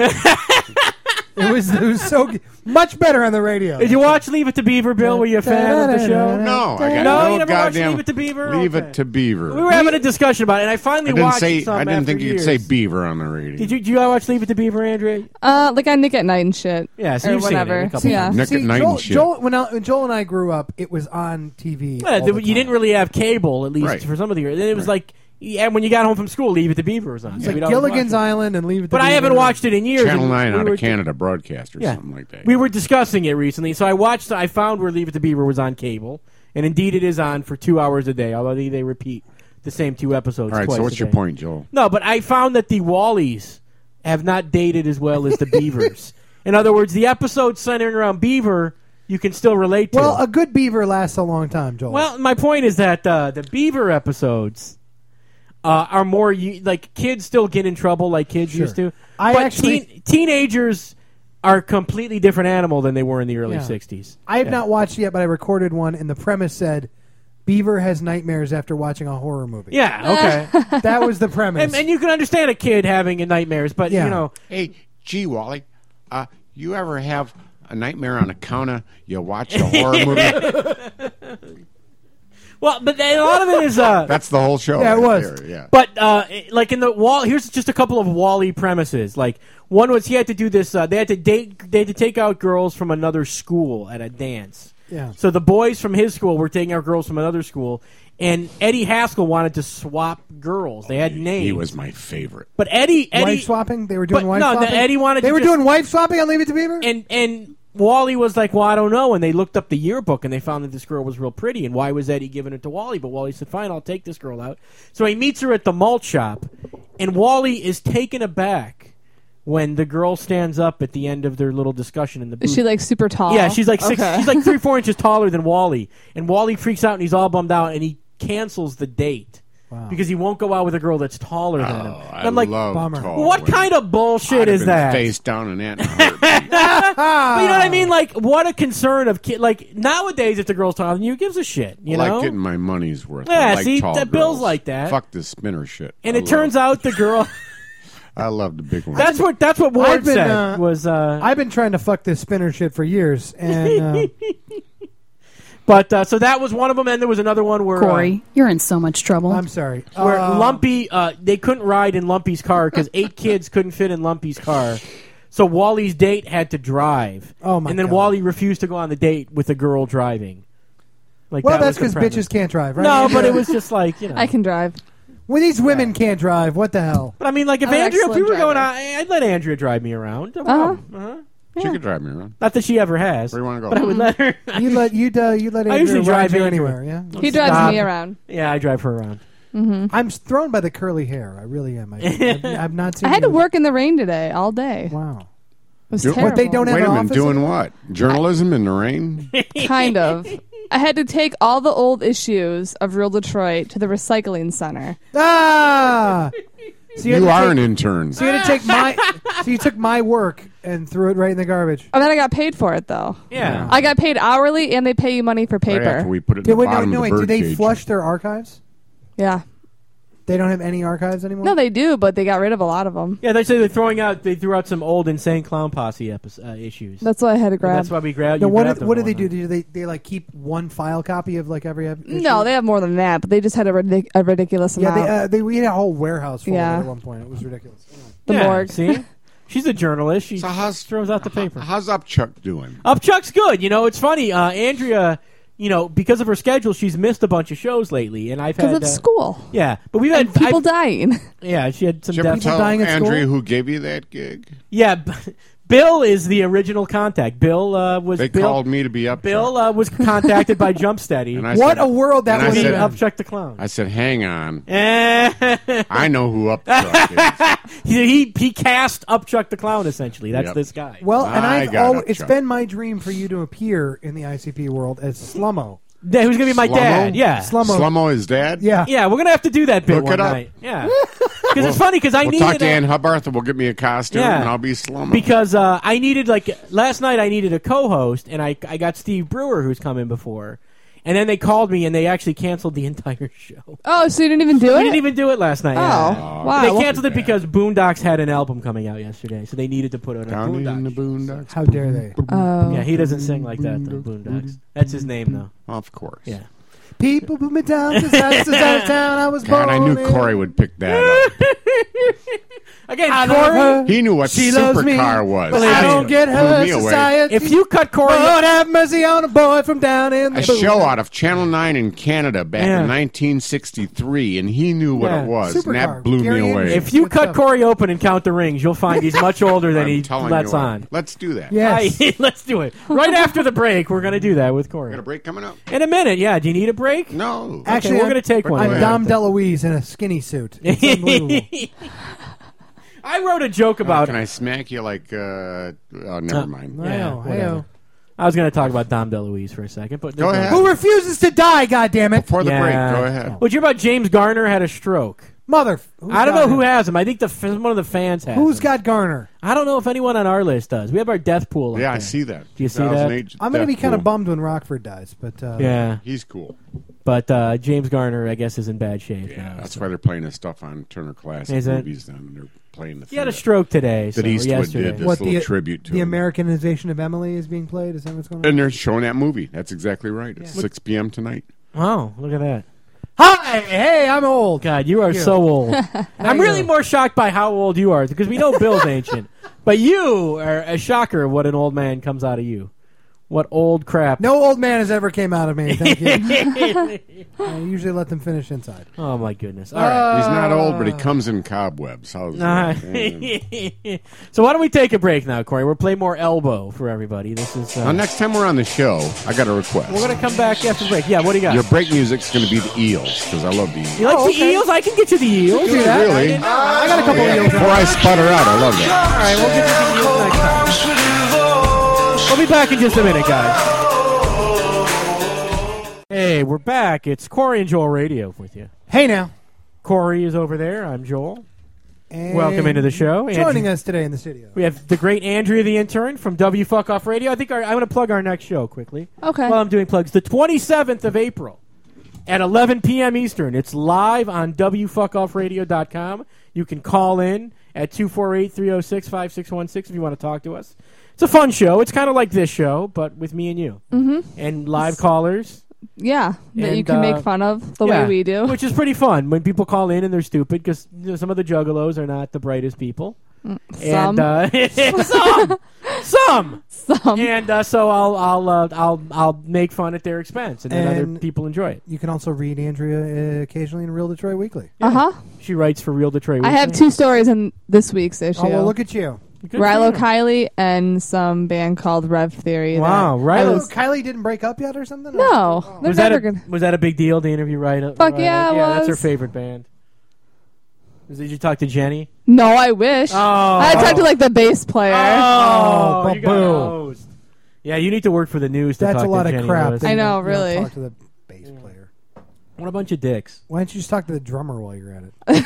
It was it was so g- much better on the radio. Did you watch Leave It to Beaver, Bill? Were you a fan of the show? No, I got No, no, you never watched goddamn. Leave It to Beaver? Leave Okay. it to Beaver. We were having a discussion about it, and I finally I didn't watched say. some I didn't after think you could years. say Beaver on the radio. Did you? Did you watch Leave It to Beaver, Andrea? Uh, like on Nick at Night and shit. Yeah, so or you've seen it whatever. a couple See, yeah. times. Nick see, at Night Joel, and shit. Joel, when, I, when Joel and I grew up, it was on T V. Yeah, all the you time. didn't really have cable, at least Right. for some of the years. And it was like, yeah, when you got home from school, Leave It to Beaver was on. It's So like we'd always Gilligan's watch it. Island and Leave It to But Beaver. I haven't watched it in years. Channel and Nine we out were of Canada broadcast or Yeah. something like that. We were discussing it recently, so I watched. I found where Leave It to Beaver was on cable, and indeed it is on for two hours a day. Although they, they repeat the same two episodes. All right, twice so what's a your day. point, Joel? No, but I found that the Wallies have not dated as well as the Beavers. In other words, the episodes centering around Beaver, you can still relate to. Well, a good beaver lasts a long time, Joel. Well, my point is that uh, the Beaver episodes uh, are more u- like kids still get in trouble like kids Sure. used to. I but actually- teen- teenagers are a completely different animal than they were in the early Yeah. sixties. I have Yeah. not watched yet, but I recorded one, and the premise said Beaver has nightmares after watching a horror movie. Yeah, okay. That was the premise. and, and you can understand a kid having nightmares, but Yeah. you know, Hey, gee, Wally, uh, you ever have a nightmare on account of you watch a horror movie? well, but a lot of it is. Uh, That's the whole show. Yeah, it right was. there, yeah. But uh, like in the wall, here's just a couple of Wally premises. Like one was he had to do this. Uh, they had to date. They had to take out girls from another school at a dance. Yeah. So the boys from his school were taking out girls from another school, and Eddie Haskell wanted to swap girls. They had names. He was my favorite. But Eddie, Eddie wife swapping? They were doing but wife no, swapping? the Eddie wanted. They to were just- doing wife swapping on Leave It to Beaver? and and Wally was like, well, I don't know. And they looked up the yearbook and they found that this girl was real pretty. And why was Eddie giving it to Wally? But Wally said, fine, I'll take this girl out. So he meets her at the malt shop, and Wally is taken aback when the girl stands up at the end of their little discussion in the booth. Is she like super tall? Yeah, she's like six. Okay. She's like three, four inches taller than Wally, and Wally freaks out and he's all bummed out, and he cancels the date Wow. because he won't go out with a girl that's taller than him. Oh, And I'm like, love bummer. tall what women. kind of bullshit I'd have is been that? Face down in that. in a heartbeat. But you know what I mean? Like, what a concern of kid. Like nowadays, if the girl's taller than you, who gives a shit. You I like know? getting my money's worth. Yeah, I like see, tall the Bill's girls. like that. Fuck this spinner shit. and I it love- turns out the girl. I love the big one. That's what. That's what Ward I've been, said. uh, was. Uh, I've been trying to fuck this spinner shit for years, and uh, but uh, so that was one of them, and there was another one where. uh, Corey, you're in so much trouble. I'm sorry. where Uh, Lumpy, uh, they couldn't ride in Lumpy's car because eight kids couldn't fit in Lumpy's car. So Wally's date had to drive. Oh, my And then God. Wally refused to go on the date with the girl driving. Like well, that that's was the because premise. bitches can't drive, right? No, but it was just like, you know. I can drive. When these women can't drive, what the hell? But I mean, like if I'm an Andrea, if we excellent were going driver. out, I'd let Andrea drive me around. No Uh-huh. problem. Uh-huh. She could drive me around. Not that she ever has. Where do you want to go? But I would let her. You let you uh, you let I Andrea usually ride drive you Andrea. anywhere, yeah. He drives Stop. me around. Yeah, I drive her around. I'm s- thrown by the curly hair. I really am. I, I've, I've not seen. I had to you- work in the rain today, all day. Wow. It was Do- terrible. What, they don't have Wait a an minute, office doing anymore? what? Journalism in the rain? Kind of. I had to take all the old issues of Real Detroit to the recycling center. Ah. So had You to are take, an intern. So you had to take my. So you took my work and threw it right in the garbage. And then I got paid for it, though. Yeah. I got paid hourly, and they pay you money for Right after paper. we put it Did, in the wait, no, bottom no, of wait. the Did bird they cage. flush their archives? Yeah. They don't have any archives anymore. No, they do, but they got rid of a lot of them. Yeah, they say they're throwing out. They threw out some old Insane Clown Posse episode, uh, issues. That's why I had to And grab. that's why we grabbed. No, you what grabbed did, them what do and they do? whatnot. Do they they like keep one file copy of like every ep- issue? No, they have more than that, but they just had a, ridic- a ridiculous Yeah, amount. they, uh, they we had a whole warehouse full Yeah. of it at one point. It was ridiculous. Anyway. the Yeah, morgue. See, she's a journalist. She So how's- throws out the paper. How's Upchuck doing? Upchuck's good. You know, it's funny. Uh, Andrea, you know, because of her schedule, she's missed a bunch of shows lately, and I've had Because of uh, school. Yeah, but we've had And people I've- dying. Yeah, she had some Did you ever deaths. tell dying at Andrea school? who gave you that gig? Yeah, b- Bill is the original contact. Bill uh, was They Bill. called me to be Upchuck. Bill uh, was contacted by Jumpsteady. And I What said- a world that and I was to be said- in. Upchuck the Clown. I said, hang on. Eh. I know who Upchuck is. he, he he cast Upchuck the Clown. Essentially, that's Yep. this guy. Well, and I I've got al- Upchuck. it's been my dream for you to appear in the I C P world as Slummo. Yeah, who's gonna be my Slummo? dad? Yeah, Slummo. Slummo is dad? Yeah. yeah. We're gonna have to do that bit Look one it up. night. Yeah, because it's funny because I We'll needed talk to a- Ann Hubbard and we'll get me a costume Yeah. and I'll be Slummo. because uh, I needed like last night I needed a co-host and I I got Steve Brewer who's come in before, and then they called me and they actually canceled the entire show. Oh, so you didn't even do We it? didn't even do it last night. Oh, yeah. wow. They Well, canceled it because Boondocks had an album coming out yesterday, so they needed to put it on Down in Boondocks. the boondocks. How dare they? Oh. Yeah, he doesn't sing like that though. Boondocks. That's his name though. Of course. Yeah. People put me down because that's the side of town I was God, born I knew in. Corey would pick that up. Again, I love Corey, her. He knew what She loves me. supercar was. But I don't get her Blew me away. society. if you cut Corey, Lord have mercy on a boy from down in the A boot. show out of Channel nine in Canada back Yeah. in nineteen sixty-three, and he knew what Yeah. it was, and Supercar. that blew Gary me away. Anderson. if you Good cut stuff. Corey open and count the rings, you'll find he's much older than I'm he telling lets you what. on. Let's do that. Yes. Aye, let's do it right after the break. We're going to do that with Corey Got a break coming up? in a minute. Yeah, do you need a break? No. Actually, we're I'm- gonna take one. I'm Go Dom ahead. DeLuise in a skinny suit. It's unbelievable. I wrote a joke about. Can I smack you like? Uh, oh, never Uh, mind. I Yeah, know, I whatever. know. I was going to talk about Dom DeLuise for a second, but Go ahead. Who refuses to die? God damn it! Before the Yeah. break, go ahead. What you about? James Garner had a stroke. Mother. who's I don't got know who him? has him. I think the f- one of the fans has. Who's him. got Garner? I don't know if anyone on our list does. We have our death pool. up Yeah, I there. see that. Do you see that? two thousand eight I'm going to be Death kind of Pool. bummed when Rockford dies, but uh, Yeah, He's cool. but uh, James Garner, I guess, is in bad shape. Yeah, now, that's so. why they're playing his stuff on Turner Classic Is it? Movies. Then they're playing the. He had a thing stroke today. that so, Eastwood yesterday. did. This what little the tribute to the him. Americanization of Emily is being played. Is that what's going on? And they're showing that movie. That's exactly right. It's six p.m. tonight. Wow, look at that. Hi, hey, I'm old. God, you are You. so old. I'm you really go. more shocked by how old you are because we know Bill's ancient, but you are a shocker. What an old man comes out of you. What old crap. No old man has ever came out of me. Thank you. I usually let them finish inside. Oh my goodness. All right. He's not old, but he comes in cobwebs. How's Nah. that? Yeah. So why don't we take a break now, Corey? We'll play more Elbow for everybody. This is. Uh, Now, next time we're on the show, I got a request. we're gonna come back after the break. Yeah, what do you got? Your break music's going to be the Eels because I love the Eels. You like Oh, the okay. eels? I can get you the eels. Do that. Really? I got a couple Yeah, of eels. before I sputter out, I love that. All right, we'll get you the eels next time. We'll be back in just a minute, guys. Hey, we're back. It's Corey and Joel Radio with you. Hey now. Corey is over there. I'm Joel. And Welcome into the show. Joining Andrew- us today in the studio. We have the great Andrea the intern from W Fuck Off Radio. I think our, I'm going to plug our next show quickly. Okay. While I'm doing plugs, the twenty-seventh of April at eleven p.m. Eastern. It's live on W fuck off radio dot com. You can call in at two four eight, three oh six, five six one six if you want to talk to us. It's a fun show. It's kind of like this show, but with me and you. Mm-hmm. And live callers. Yeah, that you And, can uh, make fun of the Yeah, way we do. which is pretty fun when people call in and they're stupid because you know, some of the juggalos are not the brightest people. Some. And, uh, some, some, Some. and uh, so I'll I'll uh, I'll I'll make fun at their expense, and then other And- people enjoy it. You can also read Andrea uh, occasionally in Real Detroit Weekly. Uh huh. She writes for Real Detroit. I have Weekly. two stories in this week's issue. Oh, well, look at you. Good for Rilo you. Kiley and some band called Rev Theory. that Wow, I Rilo- Oh, was- Kylie didn't break up yet or something? No, Oh. they're Was that never a gonna. was that a big deal? The interview, right? Fuck yeah, it yeah. That's her was. favorite band. Did you talk to Jenny? No, I wish. Oh, I talked to like the bass player. Oh, Oh, you got boo. hosed. Yeah, you need to work for the news. To That's talk a lot to of Jenny crap. Lewis. that I you know, don't- you don't really. Talk to the bass player. What a bunch of dicks. Why don't you just talk to the drummer while you're at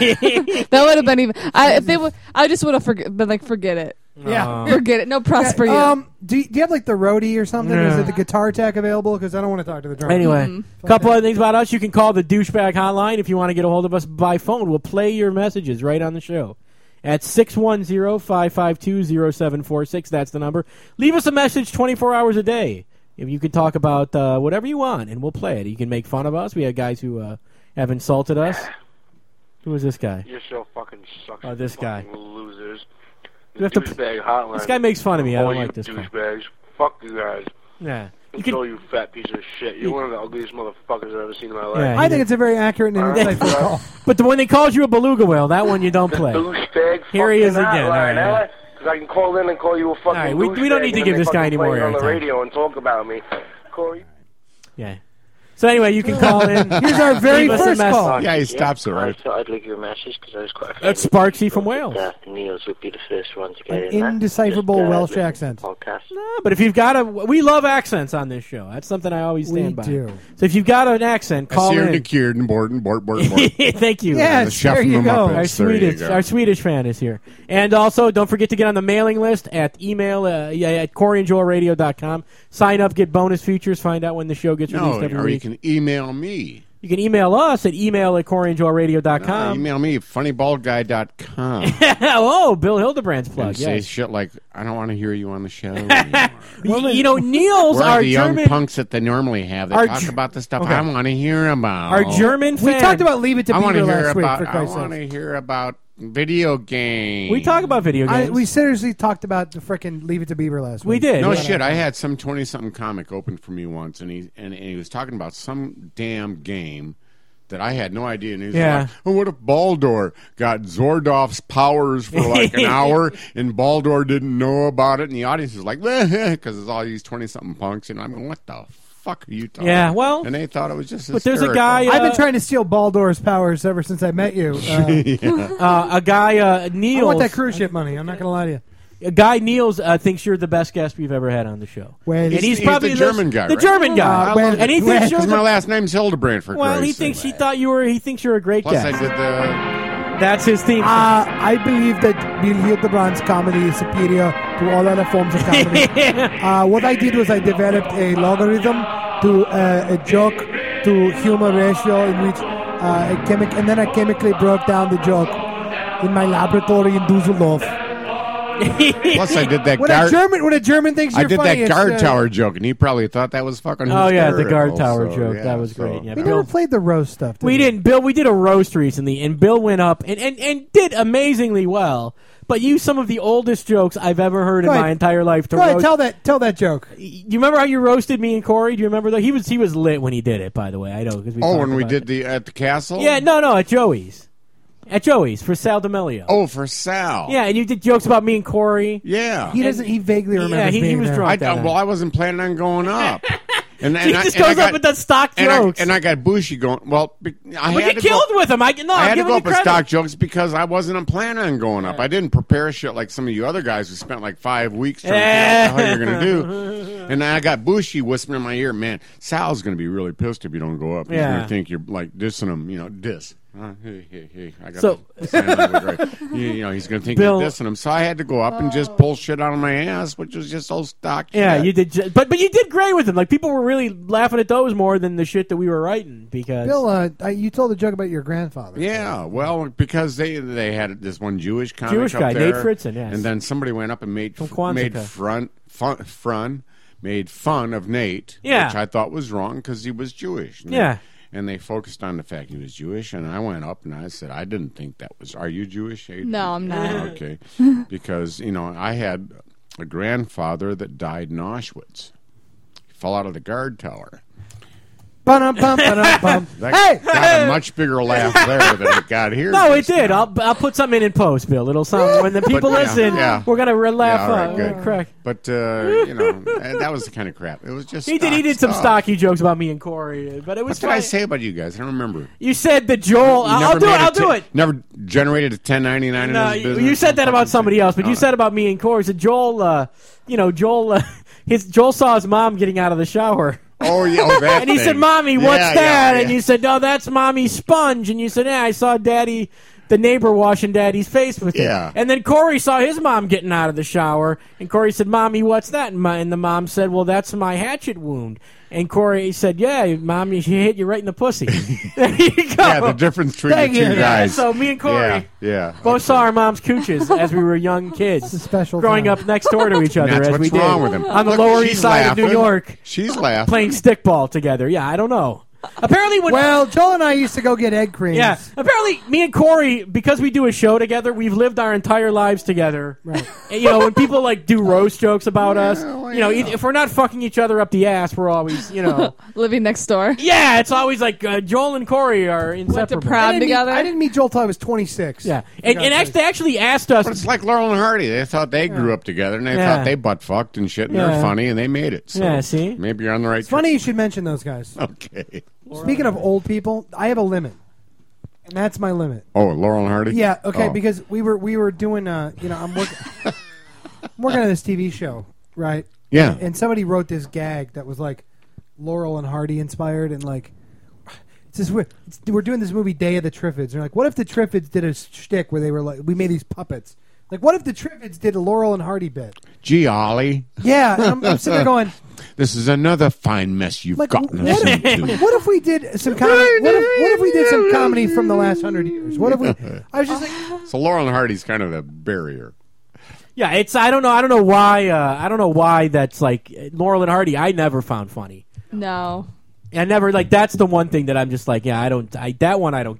it? That would have been even. I, if they would, I just would have forg- been like, forget it. Yeah. Forget it. No press for you. Um, do you, do you have like the roadie or something? Yeah. Is it the guitar tech available? Because I don't want to talk to the drummer. Anyway, Mm-hmm. a couple other things about us. You can call the douchebag hotline if you want to get a hold of us by phone. We'll play your messages right on the show at six one zero, five five two, zero seven four six. That's the number. Leave us a message twenty-four hours a day. If you can talk about uh, whatever you want, and we'll play it. You can make fun of us. We have guys who uh, have insulted us. Who is this guy? Your show fucking sucks. Oh, you this guy. fucking Losers. We have to p- Douchebag hotline. This guy makes fun of me. I All don't you like this guy. douchebags. Fuck you guys. Yeah. You Control can, you fat piece of shit. You're one of the ugliest motherfuckers I've ever seen in my life. Yeah, I think it's a very accurate and Alright. insightful call. but the, when they called you a beluga whale, that one you don't play. Douchebag. Here he is fucking again. All right, hotline, all right. eh? Because I can call in and call you a fucking right, we- we don't need to douchebag, give and this then guy they any fucking more play it on the airtime. radio and talk about me. Corey. Yeah. So anyway, you can call in. Here's our very Leave us a first message. call. Yeah, he stops it I right. thought I'd leave you a message because I was quite. That's Sparksy from Wales. Uh, Niels would be the first one to get An in there. indecipherable Just, uh, Welsh listen to accent. the Podcast. No, but if you've got a, we love accents on this show. That's something I always stand We by. do. So if you've got an accent, call Seared in. and cured and bored and bored, bored, bored. Thank you. Yes, The chef there from you the go. Muppets. Our There you Swedish, go. our Swedish fan is here, and also don't forget to get on the mailing list at email uh, yeah, at corey and joel radio dot com. Sign up, get bonus features, find out when the show gets released No, every or you week. can email me. You can email us at email at corey and joel radio dot No, com. email me, funny bald guy dot com. Oh, Bill Hildebrand's And plug. say Yes. shit like, I don't want to hear you on the show anymore. Y- you know, Niels, Where are our the young German, punks that they normally have that Our talk Ge- about the stuff Okay. I want to hear about. our German We fan. talked about Leave It to I want Beaver to hear last week, about. for I Christ's want sake. to hear about Video game. We talk about video I, games. we seriously talked about the frickin' Leave It to Beaver last We week. did. No Yeah. shit. I had some twenty-something comic open for me once, and he and, and he was talking about some damn game that I had no idea. And he was Yeah. like, oh, what if Baldor got Zordov's powers for like an hour, and Baldor didn't know about it, and the audience was like, because it's all these twenty-something punks, and I'm going, what the fuck are you talking Yeah, about? well, and they thought it was just but there's a hysterical. guy. Uh, I've been trying to steal Baldor's powers ever since I met you. Uh, Yeah. uh, a guy, uh, I Niels. want that cruise ship money. I'm not going to lie to you. A guy Niels uh, thinks you're the best guest we've ever had on the show. Well, and he's- he's, he's probably the German guy, The right? German guy. Uh, well, and he well, thinks you're Because my the, last name's Hildebrand, for well. He Christ's thinks sake. he thought you were. He thinks you're a great Plus, I guest. did the... That's his theme. Uh, I believe that Bill Hildebrand's comedy is superior to all other forms of comedy. uh, what I did was I developed a logarithm to uh, a joke to humor ratio in which uh, a chemic, and then I chemically broke down the joke in my laboratory in Dusseldorf. Plus, I did that When guard... a German, when a German thinks I you're did funny, that guard it's, uh, tower joke, and he probably thought that was fucking Oh, yeah, the hysterical, guard tower so, joke. yeah, That was so- great. Yeah, We Bill- never played the roast stuff. Did We didn't, Bill. We did a roast recently, and Bill went up and, and, and did amazingly well. But used some of the oldest jokes I've ever heard Go in ahead. my entire life to Go ahead, roast. tell that, tell that joke. You remember how you roasted me and Corey? Do you remember that? He was he was lit when he did it. By the way, I know because we. Oh, talked when we about did it. the at the castle? Yeah, no, no, at Joey's, at Joey's for Sal D'Amelio. Oh, for Sal. Yeah, and you did jokes about me and Corey. Yeah. He doesn't. He vaguely remembers Yeah, he, he being was there. drunk. I, that I, night. well, I wasn't planning on going up. And, he and I- just and I goes got- up with the stock and I, jokes. and I got Bushy going. Well, be- I but had you to killed go, with him. I no, I I'm had to giving go you up with credit. stock jokes because I wasn't planning on going up. I didn't prepare shit like some of you other guys who spent like five weeks trying to figure out what the hell you're going to do. And I got Bushy whispering in my ear, man, Sal's going to be really pissed if you don't go up. He's Yeah. going to think you're like dissing him, you know, diss. Uh, hey, hey, hey. I got So- the sign language right. you, you know, he's going to think Bill- you're dissing him. So I had to go up and just pull shit out of my ass, which was just old stock Yeah, shit. you did, ju- but but you did great with him. Like people were really laughing at those more than the shit that we were writing because Bill, uh, I, you told a joke about your grandfather. Yeah, well, because they they had this one Jewish comic Jewish up guy, there, Nate Fritzen, yes. and then somebody went up and made From f- made Quantica. front fun, fun made fun of Nate, Yeah. which I thought was wrong because he was Jewish. And Yeah. they, and they focused on the fact he was Jewish, and I went up and I said, I didn't think that was. Are you Jewish? Adrian? No, I'm not. Okay, because you know I had a grandfather that died in Auschwitz. He fell out of the guard tower. Bum, bum, bum, bum. That Hey! got a much bigger laugh there than it got here. No, it just did. now. I'll I'll put something in in post, Bill. It'll sound when the people yeah, listen. yeah. We're gonna re- laugh. Yeah, all right, uh, good. crack. But uh, you know, that was the kind of crap. It was just He did. He stock did some stuff. stocky jokes about me and Corey, but it was. What did I fine. say about you guys? I don't remember. You said that Joel. You I'll never do it. made a I'll do te- it. Never generated a ten ninety-nine in No, his you, business. you said that about somebody else, but you All said about me and Corey. You said Joel. Uh, you know, Joel. Uh, his Joel saw his mom getting out of the shower. Oh yeah, oh, that And he thing. said, "Mommy, what's Yeah, that?" yeah, And yeah. you said, "No, that's Mommy's sponge." And you said, "Yeah, I saw Daddy, the neighbor, washing Daddy's face with Yeah. it." And then Corey saw his mom getting out of the shower, and Corey said, "Mommy, what's that?" And, my, and the mom said, "Well, that's my hatchet wound." And Corey said, "Yeah, Mommy, she hit you right in the pussy." There you go. Yeah, the difference between Thank the two you. guys. Yeah, so me and Corey Yeah, yeah. both saw our mom's cooches as we were young kids, It's a special growing time. up next door to each other That's as what's we did wrong with him. on the Look, Lower she's East Side of New laughing. York, She's laughing. playing stickball together. Yeah, I don't know. Apparently, when Well, Joel and I used to go get egg creams. yeah, apparently, me and Corey, because we do a show together, we've lived our entire lives together. Right. And, you know, when people like do roast jokes about us, well, you know, yeah. if we're not fucking each other up the ass, we're always, you know, Living next door. yeah, it's always like uh, Joel and Corey are Went to inseparable. I prom didn't, meet, together. I didn't meet Joel till I was twenty-six. Yeah, and, and actually, they actually asked us. But it's like Laurel and Hardy. They thought they grew up together, and they Yeah. thought they butt fucked and shit, and Yeah. they're funny, and they made it. So Yeah, see? maybe you're on the right It's funny you should mention those guys. track. Okay. Speaking of old people, I have a limit, and that's my limit. Oh, Laurel and Hardy. Yeah, okay, Oh. because we were we were doing uh, you know, I'm working I'm working on this T V show, right? Yeah. And, and somebody wrote this gag that was like Laurel and Hardy inspired, and like it's this we're, it's, we're doing this movie Day of the Triffids. They're like, what if the Triffids did a shtick where they were like, we made these puppets. Like, what if the Triffids did a Laurel and Hardy bit? Gee, Ollie. Yeah, and I'm, I'm sitting there going, This is another fine mess you've like, gotten what us if, into. what if we did some comedy? What if, what if we did some comedy from the last hundred years? What if we? I was just like, So Laurel and Hardy's kind of the barrier. Yeah, it's I don't know I don't know why uh, I don't know why that's like Laurel and Hardy. I never found funny. No. I never like that's the one thing that I'm just like yeah I don't I, that one I don't get.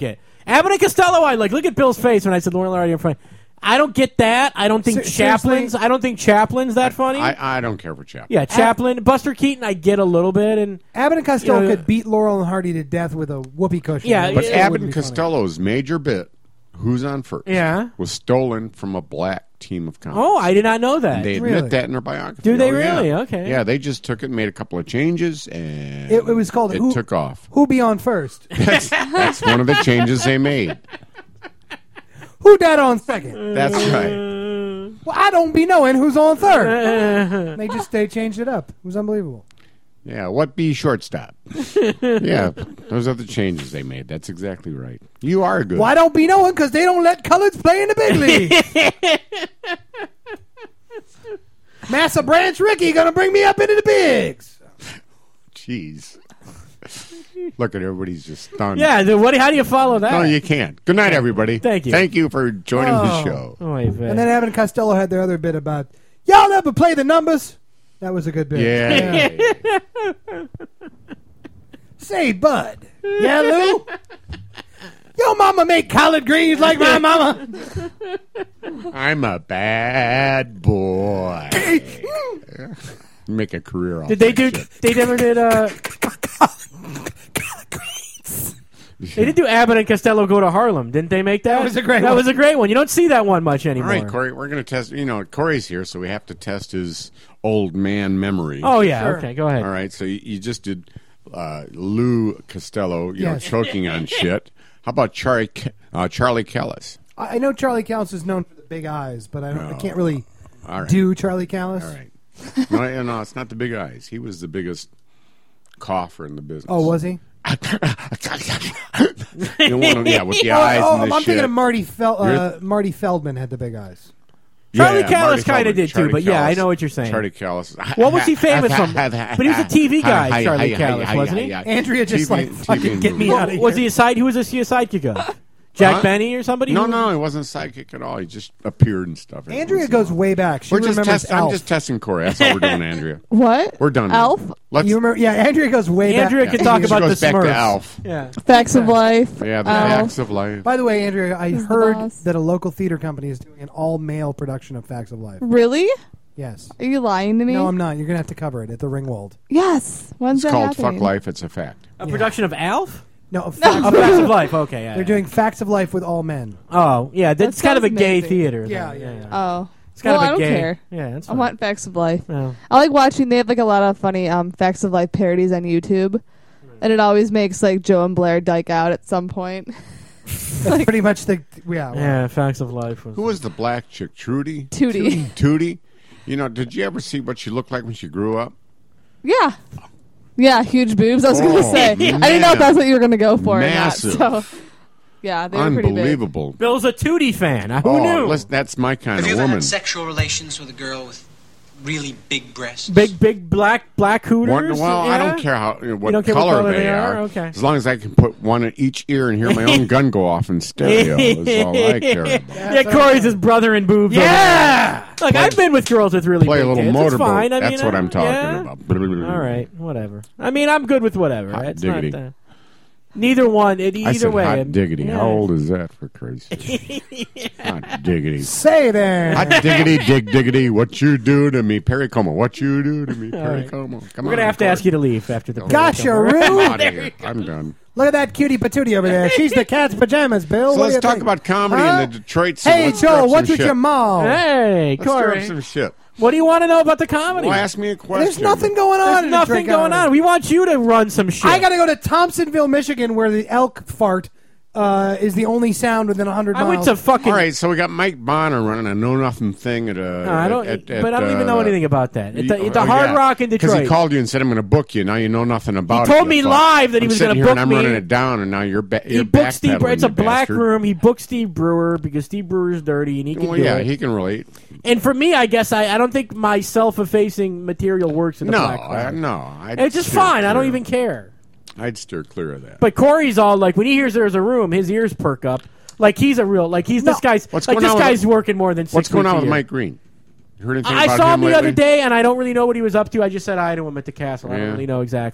Abbott and Costello, I like. Look at Bill's face when I said Laurel and Hardy in front. I don't get that. I don't think Se- Chaplin's. seriously? I don't think Chaplin's that funny. I, I don't care for Chaplin. yeah, Chaplin, Buster Keaton, I get a little bit, and Abbott and Costello You know, could beat Laurel and Hardy to death with a whoopee cushion. Yeah, It But still Abbott wouldn't and be funny. Costello's major bit, Who's on First, Yeah. was stolen from a black team of comics. oh, I did not know that. And they admit Really? that in their biography. Do they Oh, yeah. really? Okay. Yeah, they just took it and made a couple of changes, and It, it was called it Who, took off. Who Be On First? That's, that's one of the changes they made. Who Died On Second? That's right. Well, I don't be knowing who's on third. they just they changed it up. It was unbelievable. Yeah, what be shortstop? Yeah, those are the changes they made. That's exactly right. You are good. Well, I don't be knowing because they don't let coloreds play in the big league. Massa Branch Rickey gonna bring me up into the bigs. Jeez. Look at everybody's just stunned. Yeah, the, what? How do you follow that? No, you can't. Good night, everybody. Thank you. Thank you for joining Oh. the show. Oh, wait, And then Abbott and Costello had their other bit about y'all ever play the numbers. That was a good bit. Yeah. Say, Bud. Yeah, Lou. Your mama make collard greens like my mama. I'm a bad boy. Make a career off Did they that do? shit. They never did. Uh, they did do Abbott and Costello Go to Harlem, didn't they? Make that? That was a great That one. was a great one. You don't see that one much All anymore. right, Corey, we're going to test. You know, Corey's here, so we have to test his old man memory. Oh yeah. Sure. Okay, go ahead. All right, so you, you just did uh, Lou Costello, you know, Yes. choking on shit. How about Charlie uh, Charlie Callis? I I know Charlie Callis is known for the big eyes, but I don't. I can't really All right. do Charlie Callis. All right. No, no, it's not the big eyes. He was the biggest cougher in the business. Oh, was he? You know, one of- yeah, with the Oh, eyes oh, and the I'm shit. thinking of Marty Fel- uh, You're- Marty Feldman had the big eyes. Charlie Yeah, Callis Marty kinda Feldman, did too, Charlie but yeah, I Callis. know what you're saying. Charlie Callis. What was he famous from? But he was a T V guy, Charlie Callis, wasn't he? Andrea just T V like, fucking get me Well, out of here. was he a side? Who was he a sidekick of? Jack Huh? Benny or somebody? No, Who- no, he wasn't a sidekick at all. He just appeared and stuff. every Andrea once in a goes while. way back. She We're just remembers test- I'm Alf. just testing Corey. That's all we're doing, Andrea. What? We're done. Alf? Let's, you remember? Yeah, Andrea goes way Andrea back. can talk She about goes the back to Smurfs. Alf. Yeah. Facts of Life. Yeah, the Alf. facts of life. By the way, Andrea, I Who's the heard boss? that a local theater company is doing an all-male production of Facts of Life. Really? Yes. Are you lying to me? No, I'm not. You're gonna have to cover it at the Ringwald. Yes. When's It's that called happening? Fuck Life. It's a fact. A production of Alf? No, of No. Facts, Of Facts of Life. Okay, yeah. They're yeah. doing Facts of Life with all men. Oh, yeah. That's That kind of a sounds gay amazing. theater. Yeah, though. yeah, yeah. Oh. It's kind well, of a I don't gay. care. Yeah, that's I fine. want Facts of Life. No. I like watching. They have like a lot of funny um, Facts of Life parodies on YouTube, and it always makes like Joe and Blair dyke out at some point. That's pretty much the yeah. well, Yeah, Facts of Life was. Who was the black chick? Trudy? Tootie. Tootie? You know, did you ever see what she looked like when she grew up? Yeah. Yeah, huge boobs. I was going to Oh, say. I didn't know man. if that's what you were going to go for Massive. or not. So, yeah, they were pretty big. Unbelievable. Bill's a Tootie fan. Who Oh, knew? listen, that's my kind Have you of ever woman. had sexual relations with a girl with really big breasts? Big, big black black hooters. One, well, I Yeah? don't care how you know, what, You don't care color what color they, they are. are? Okay. As long as I can put one in each ear and hear my own gun go off in stereo is all I care about. Yeah, Corey's his brother in boobs. Yeah! Like, Play- I've been with girls with really Play big a little kids. It's motorboat. fine. I That's mean, what uh, I'm talking yeah. about. All right, whatever. I mean, I'm good with whatever. Hot It's diggity. not. Uh, neither one. It, either I said way. hot diggity. Yeah. How old is that, for Christ's sake? Hot diggity. Say there. Hot diggity, dig diggity, what you do to me, Perry Como. What you do to me, Perry right. Como. Come We're on, gonna have to Corey. ask you to leave after the. Gotcha, program. Rue. I'm out of here. I'm done. Look at that cutie patootie over there. She's the cat's pajamas, Bill. So What do let's you talk think? about comedy Huh? in the Detroit scene. Hey, Let's stir up Joe, some what's with shit. your mom? Hey, Let's stir up Corey. some shit. What do you want to know about the comedy? Well, ask me a question. There's nothing going on. There's in nothing Detroit going Comedy. on. We want you to run some shit. I got to go to Thompsonville, Michigan, where the elk fart uh, is the only sound within one hundred I miles. went to fucking. All right, so we got Mike Bonner running a know nothing thing at a. No, I don't. At, at, but I don't even know uh, anything about that. At the, you- at the oh, Hard yeah. Rock in Because Detroit. he called you and said, "I'm going to book you." Now you know nothing about He it. told me you fuck. live that he I'm was sitting gonna here and book I'm me. running it down, and now you're ba- He you're booked Steve. backpedaling, It's a you black bastard. room. He booked Steve Brewer because Steve Brewer's dirty and he can Well, do yeah, it. he can relate. And for me, I guess I, I don't think my self-effacing material works in the No, black I, crowd. no, I'd It's just steer fine. I don't clear. even care. I'd steer clear of that. But Corey's all like, when he hears there's a room, his ears perk up. Like he's a real, like he's this guy's, What's like going this on with- guy's working more than six What's going weeks on a with year. Mike Green? You heard anything I about saw him him the lately? other day, and I don't really know what he was up to. I just said hi to him at the castle. I Yeah. don't really know exactly.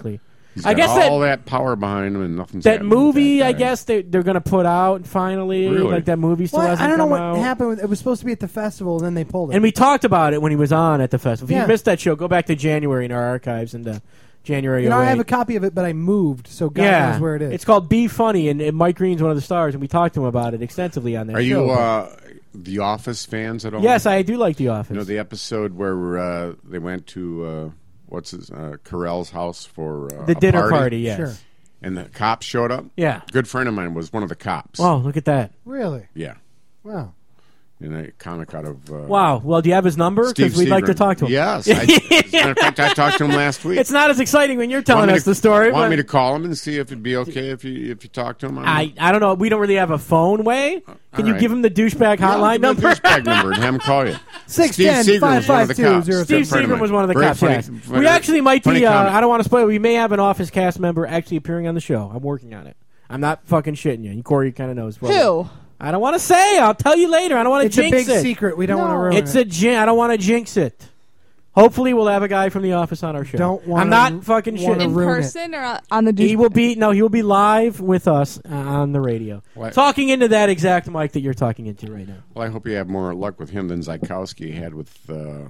He's I got guess all that, that power behind him, and nothing's that happening with movie. that I guy. guess they they're going to put out finally. Really? Like that movie still Well, hasn't I don't know come what out. happened. With, it was supposed to be at the festival, and then they pulled it. And we talked about it when he was on at the festival. If Yeah. you missed that show, go back to January in our archives and uh, January. you know, I have oh eight. a copy of it, but I moved, so God yeah, knows where it is. It's called Be Funny, and, and Mike Green's one of the stars, and we talked to him about it extensively on that Are show. you uh, The Office fans at all? Yes, I do like The Office. You know the episode where uh, they went to uh, what's his uh, Carell's house for uh, The a dinner party? party, yes. Sure. And the cops showed up. Yeah. Good friend of mine was one of the cops. Oh, look at that. Really? Yeah. Wow. And a comic out of uh, Wow. Well, do you have his number? Steve Because we'd like to Seagram. talk to him. Yes. I, as a matter of fact, I talked to him last week. It's not as exciting when you're telling Want me us to- the story. Want but me to call him and see if it'd be okay if you if you talk to him? on I, I don't know. We don't really have a phone way. Can all you right. give him the douchebag Yeah, I'll hotline give him number? the douchebag number and have him call you. six Steve ten, Seagram five was one of five the two, cops. zero Good Steve friend of Seagram mine. was one of the Very cops. funny- Yes. funny- We actually might funny be. Uh, comic. I don't want to spoil it. We may have an Office cast member actually appearing on the show. I'm working on it. I'm not fucking shitting you. Corey kind of knows. Who? I don't want to say. I'll tell you later. I don't want to It's a jinx big it. secret. We don't No. want to ruin It's it. a jin- I don't want to jinx it. Hopefully, we'll have a guy from The Office on our show. Don't wanna- I'm not fucking wanna shitting. In ruin it. person or on the? He will be no. He will be live with us uh, on the radio, What? talking into that exact mic that you're talking into right now. Well, I hope you have more luck with him than Zykowski had with uh, uh,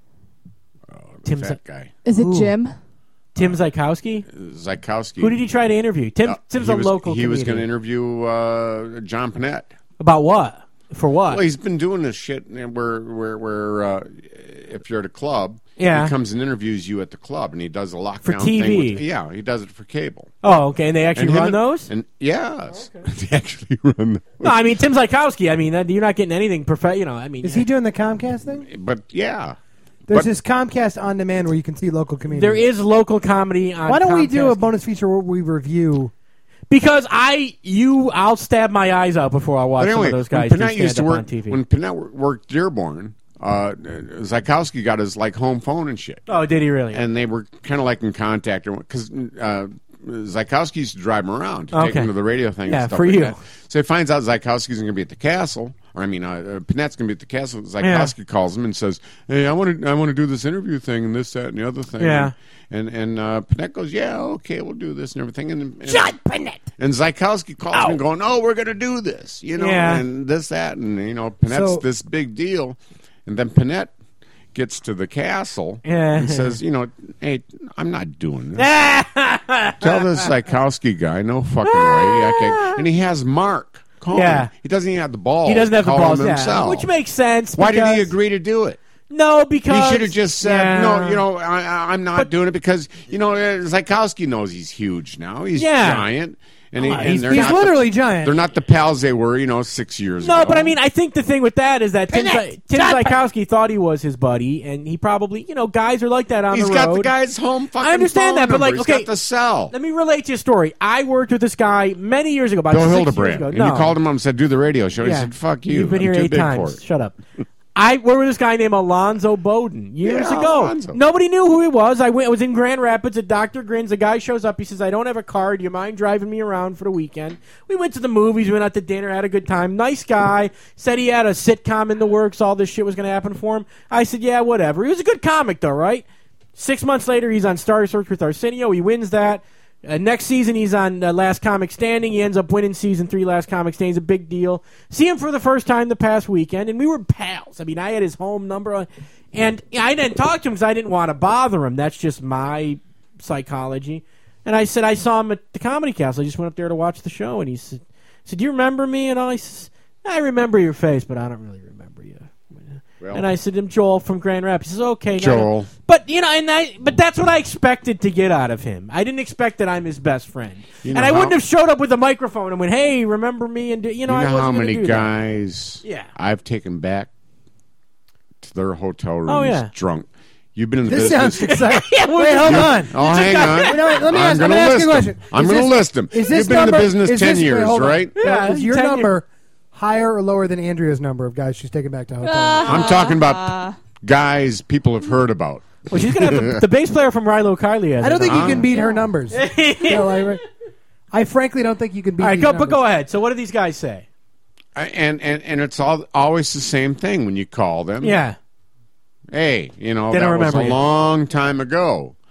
the Tim fat Zy- guy. Is it Who? Jim? Tim Zykowski. Zykowski. Who did he try to interview? Tim. Uh, Tim's he a was, local. He was comedian. going to interview uh, John Panette. About what? For what? Well, he's been doing this shit where where where uh, if you're at a club, Yeah. he comes and interviews you at the club, and he does a lockdown For T V. thing. With, yeah, he does it for cable. Oh, okay. And they actually And him run and- those? And yes, they actually run. Those. No, I mean Tim Zykowski. I mean that, you're not getting anything perfect. You know, I mean, Is he doing the Comcast thing? But yeah, There's But- this Comcast on demand where you can see local comedians. there is local comedy on. Why don't we do a Comcast. bonus feature where we review? Because I, you, I'll stab my eyes out before I watch but anyway, some of those guys when do Panette used stand to up work on T V. when Panette wor- worked Dearborn, uh, Zykowski got his like home phone and shit. Oh, did he really? And they were kind of like in contact because uh, Zykowski used to drive him around to take Okay. him to the radio thing. Yeah, and stuff for like you. That. So he finds out Zykowski's going to be at the castle, or I mean, uh, uh, Panette's going to be at the castle. Zykowski calls him and says, "Hey, I want to, I want to do this interview thing and this, that, and the other thing." Yeah. And and uh, Panette goes, "Yeah, okay, we'll do this and everything." And, and Shut Panette. And Zykowski calls Ow. me going, "Oh, we're going to do this, you know, Yeah. and this, that, and you know, Panette's So- this big deal." And then Panette gets to the castle Yeah. and says, "You know, hey, I'm not doing this. Tell this Zykowski guy, no fucking way." I can-" And he has Mark call Yeah. him. He doesn't even have the balls. He doesn't have the call balls, him yeah. himself. Which makes sense. Why did he because- agree to do it? No, because He should have just said, Yeah. "No, you know, I, I- I'm not doing it because you know uh, Zykowski knows he's huge now. He's Yeah. giant, and, he, Oh, and he's- they're He's not literally the, giant. They're not the pals they were, you know, six years ago." No, but I mean, I think the thing with that is that Tim, Panette, Zy- Tim stop it. Zykowski thought he was his buddy, and he probably, you know, guys are like that on he's the got road. the guy's home fucking. I understand phone that, but, like, number. He's okay, got the cell. Let me relate to you a story. I worked with this guy many years ago, about Bill six years Hildebrand, ago. and No. you called him up and said, "Do the radio show." He Yeah. said, "Fuck you. You've been I'm here too eight big times. for it." Shut up. I worked with this guy named Alonzo Bowden years Yeah, ago. Alonzo. Nobody knew who he was. I went. I was in Grand Rapids at Doctor Grins. The guy shows up. He says, "I don't have a car. Do you mind driving me around for the weekend?" We went to the movies. We went out to dinner. Had a good time. Nice guy. Said he had a sitcom in the works. All this shit was going to happen for him. I said, "Yeah, whatever." He was a good comic, though, right? Six months later, he's on Star Search with Arsenio. He wins that. Uh, next season, he's on uh, Last Comic Standing. He ends up winning season three, Last Comic Standing. It's a big deal. See him for the first time the past weekend, and we were pals. I mean, I had his home number, and yeah, I didn't talk to him because I didn't want to bother him. That's just my psychology. And I said, I saw him at the Comedy Castle. I just went up there to watch the show, and he said, said "Do you remember me?" And I said, "I remember your face, but I don't really remember you." Well, And I said, "I'm Joel from Grand Rapids." He says, "Okay, no, Joel. no." But you know, and I, but that's what I expected to get out of him. I didn't expect that I'm his best friend, You and know I how- wouldn't have showed up with a microphone and went, "Hey, remember me?" And do, you know, You I know wasn't how gonna many do that. guys Yeah. I've taken back to their hotel rooms Oh, yeah. drunk. You've been in the This business. sounds exciting. Yeah, we're Wait, just- hold on. Oh, hang on. Wait, no, wait, let me I'm ask, gonna I'm gonna ask list you a them. question. I'm Is going to this- list them. Is this You've been number, in the business is ten this, wait, years, hold on. right? Yeah, Is your ten number higher or lower than Andrea's number of guys she's taken back to hotel? I'm talking about guys people have heard about. Well, she's gonna have the, the bass player from Rilo Kiley. Has I don't it. think you can beat her numbers. No, I, I frankly don't think you can beat All right, these go, but numbers. go ahead. So, what do these guys say? I- And and and it's all always the same thing when you call them. Yeah, Hey, you know They that don't was remember a you. long time ago.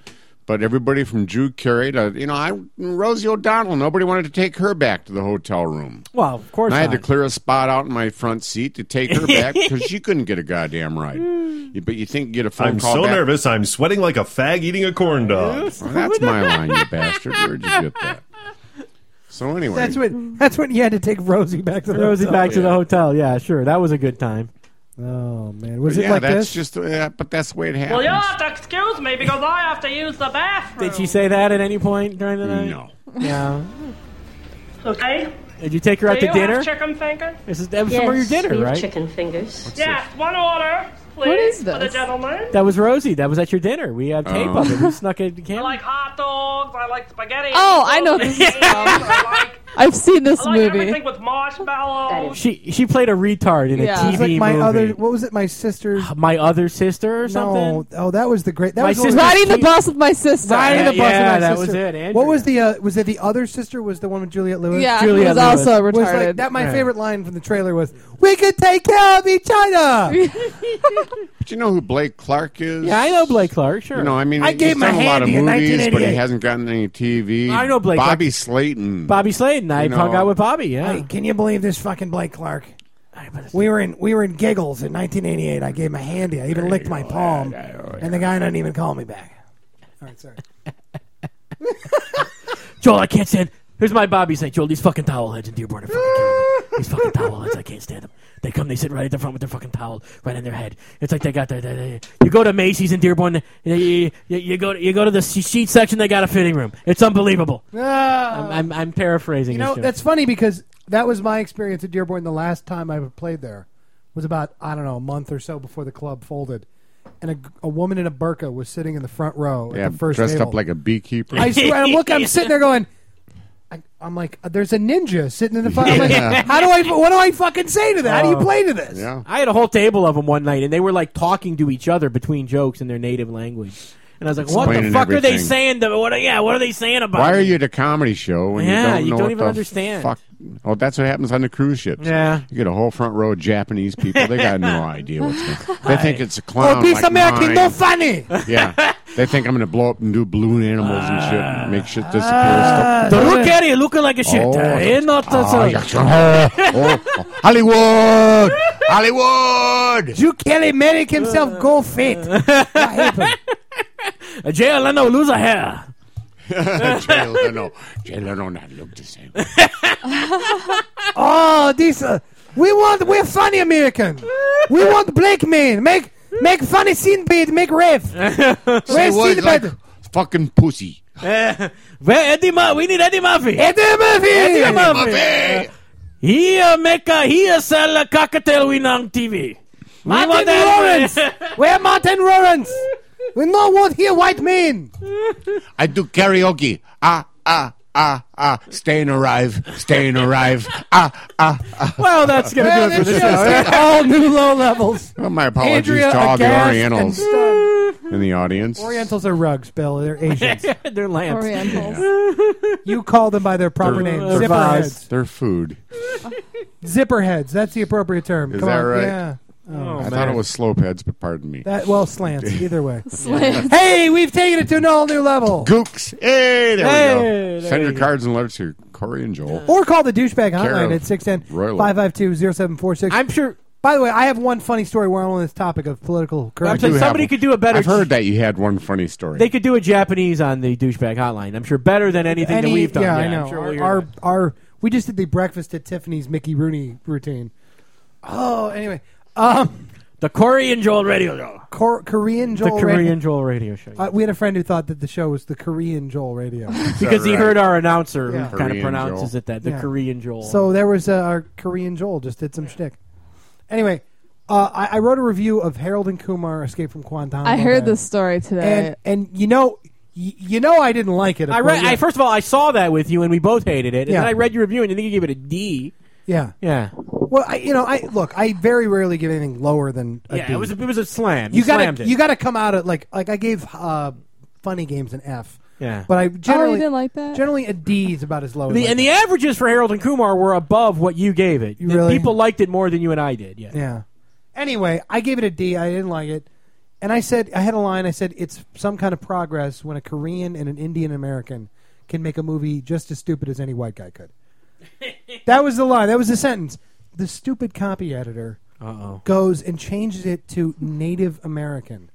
But everybody from Drew Carey to, you know, I Rosie O'Donnell, nobody wanted to take her back to the hotel room. Well, of course And I had not. to clear a spot out in my front seat to take her back because she couldn't get a goddamn ride. You- But you think you get a phone I'm call so back? nervous. I'm sweating like a fag eating a corn dog. Well, that's my line, you bastard. Where'd you get that? So anyway. That's when that's when you had to take Rosie back to the Rosie hotel. back to the hotel. Yeah, sure. That was a good time. Oh man, was But it yeah, like that's this? just, uh, but that's the way it happens. Well, you'll have to excuse me because I have to use the bathroom. Did she say that at any point during the night? No. Yeah. Okay. Did you take her out Do to you dinner? have chicken fingers? This is that was for your dinner, right? Chicken fingers. Yes, one order, please, What is for the this? gentleman. That was Rosie. That was at your dinner. We have tape Oh. of it. We snuck it to I camera. like hot dogs. I like spaghetti. Oh, I know this is from. I like, I've seen this I like movie. everything with marshmallows. She she played a retard in Yeah. a It T was V like my movie. other. What was it? My sister's. My other sister or something. No, oh, that was the great. That My was the one- sister's Riding the Kate- bus with my sister. Riding the bus with Yeah, my that sister. was it, What was Andrea. the? Uh, was it the other sister? Was the one with Juliette Lewis? Yeah, Juliette he was Lewis. also Was retarded. like that. My Yeah. favorite line from the trailer was, "We could take care of each other." But you know who Blake Clark is? Yeah, I know Blake Clark. Sure. You know, I mean, I he's gave him a done a lot of handy in movies, but he nineteen eighty-eight. hasn't gotten any T V. I know Blake Bobby Clark. Slayton. Bobby Slayton. I You know, hung out with Bobby. Yeah. Hey, can you believe this fucking Blake Clark? We were in we were in Giggles in nineteen eighty-eight. I gave him a handy. I even licked my palm, and the guy didn't even call me back. All right, sorry. Joel, I can't stand. Here's my Bobby saying, Joel, these fucking towel heads in Dearborn are fucking killing me. These fucking towel heads, I can't stand them. They come, they sit right at the front with their fucking towel right in their head. It's like they got their. their- their- you go to Macy's in Dearborn, you, you, you go you go to the sheet section, they got a fitting room. It's unbelievable. Ah. I'm, I'm, I'm paraphrasing. You know, this joke. that's funny because that was my experience at Dearborn. The last time I played there was about, I don't know, a month or so before the club folded. And a, a woman in a burqa was sitting in the front row Yeah, at the first dressed table. up like a beekeeper. I swear, I'm look, I'm sitting there going, I, I'm like, there's a ninja sitting in the front. I'm like, Yeah. how do I, what do I fucking say to that? How do you Oh. play to this? Yeah. I had a whole table of them one night, and they were like talking to each other between jokes in their native language. And I was like, "What the Explaining fuck are they everything. saying? To, what? Are, yeah, what are they saying about?" Why are me? you at a comedy show when Yeah, you don't you know don't what even the understand. Fuck? Oh, that's what happens on the cruise ships. Yeah. You get a whole front row of Japanese people. They got no idea what's going on. They think it's a clown. Oh, this like American, mine. no funny. Yeah. They think I'm going to blow up and do balloon animals and shit and make shit disappear. Ah. So look at you, looking like a shit. Oh, uh, you're not the Oh, yeah. Oh, oh. Hollywood! Hollywood! Drew Kelly make himself go fit. What happened? Uh, Jay Leno lose a hair. Jay Leno. Jay Leno not look the same. Oh, this. Uh, we want. We're funny American. We want black men. Make make funny scene bed. Make ref. Say Where's what? scene Like bed? fucking pussy. Uh, where Eddie Murphy? We need Eddie Murphy. Eddie Murphy. Eddie Murphy. Murphy. Uh, he uh, make a, he uh, sell a cocktail win on T V. We Martin want that- Lawrence. Where Martin Lawrence? We no want here white men. I do karaoke. Ah, ah, ah, ah. Staying alive. Staying alive. Ah, ah, ah. Well, that's gonna Well, do it for this the show's show. got all new low levels. Well, my apologies Andrea to all the aghast Orientals and stunned. in the audience. Orientals are rugs, Bill. They're Asians. They're lamps. Orientals. You call them by their proper They're- name. they're Zipper vase. heads. Their food. Zipper heads. That's the appropriate term. Is Come that on. right? Yeah. Oh, I man. thought it was slopeheads, but pardon me. that well slants. Either way. Slants. Hey, we've taken it to an all new level. Gooks. Hey, there Hey, we there go. Send you your go. cards and letters to Corey and Joel. Or call the douchebag Care hotline of at six one zero, Royal. five five two, zero seven four six. I'm sure. By the way, I have one funny story while we're on this topic of political I'm correctness. saying do somebody have- could do a better. I've heard that you had one funny story. They could do a Japanese on the douchebag hotline. I'm sure better than anything Any- that we've done. Yeah, I I'm know. sure our, we'll hear our, that. our- we just did the breakfast at Tiffany's Mickey Rooney routine. Oh, anyway. Um, The Corey and Joel radio show. Cor- Korean Joel the Korean radio. Joel radio show. Uh, we had a friend who thought that the show was the Korean Joel radio. because he right? heard our announcer Yeah. who kind of Korean pronounces Joel. it that. The Yeah. Korean Joel. So there was uh, our Korean Joel just did some shtick. Anyway, uh, I, I wrote a review of Harold and Kumar Escape from Guantanamo I heard Bay. this story today. and and you know y- you know I didn't like it. of I course, read. yeah. I, first of all, I saw that with you, and we both hated it. And Yeah. then I read your review, and I think you gave it a D. yeah. Yeah, Well, I, you know, I look. I very rarely give anything lower than a yeah. D. It was. A, it was a slam. you slammed gotta it. you gotta come out at like like I gave uh, Funny Games an F. Yeah. But I oh, generally you didn't like that? generally a D is about as low. The, as I and the go. averages for Harold and Kumar were above what you gave it. You The really? People liked it more than you and I did. Yeah. yeah. Anyway, I gave it a D. I didn't like it. And I said, I had a line. I said, it's some kind of progress when a Korean and an Indian American can make a movie just as stupid as any white guy could. That was the line. That was the sentence. The stupid copy editor Uh-oh. goes and changes it to Native American.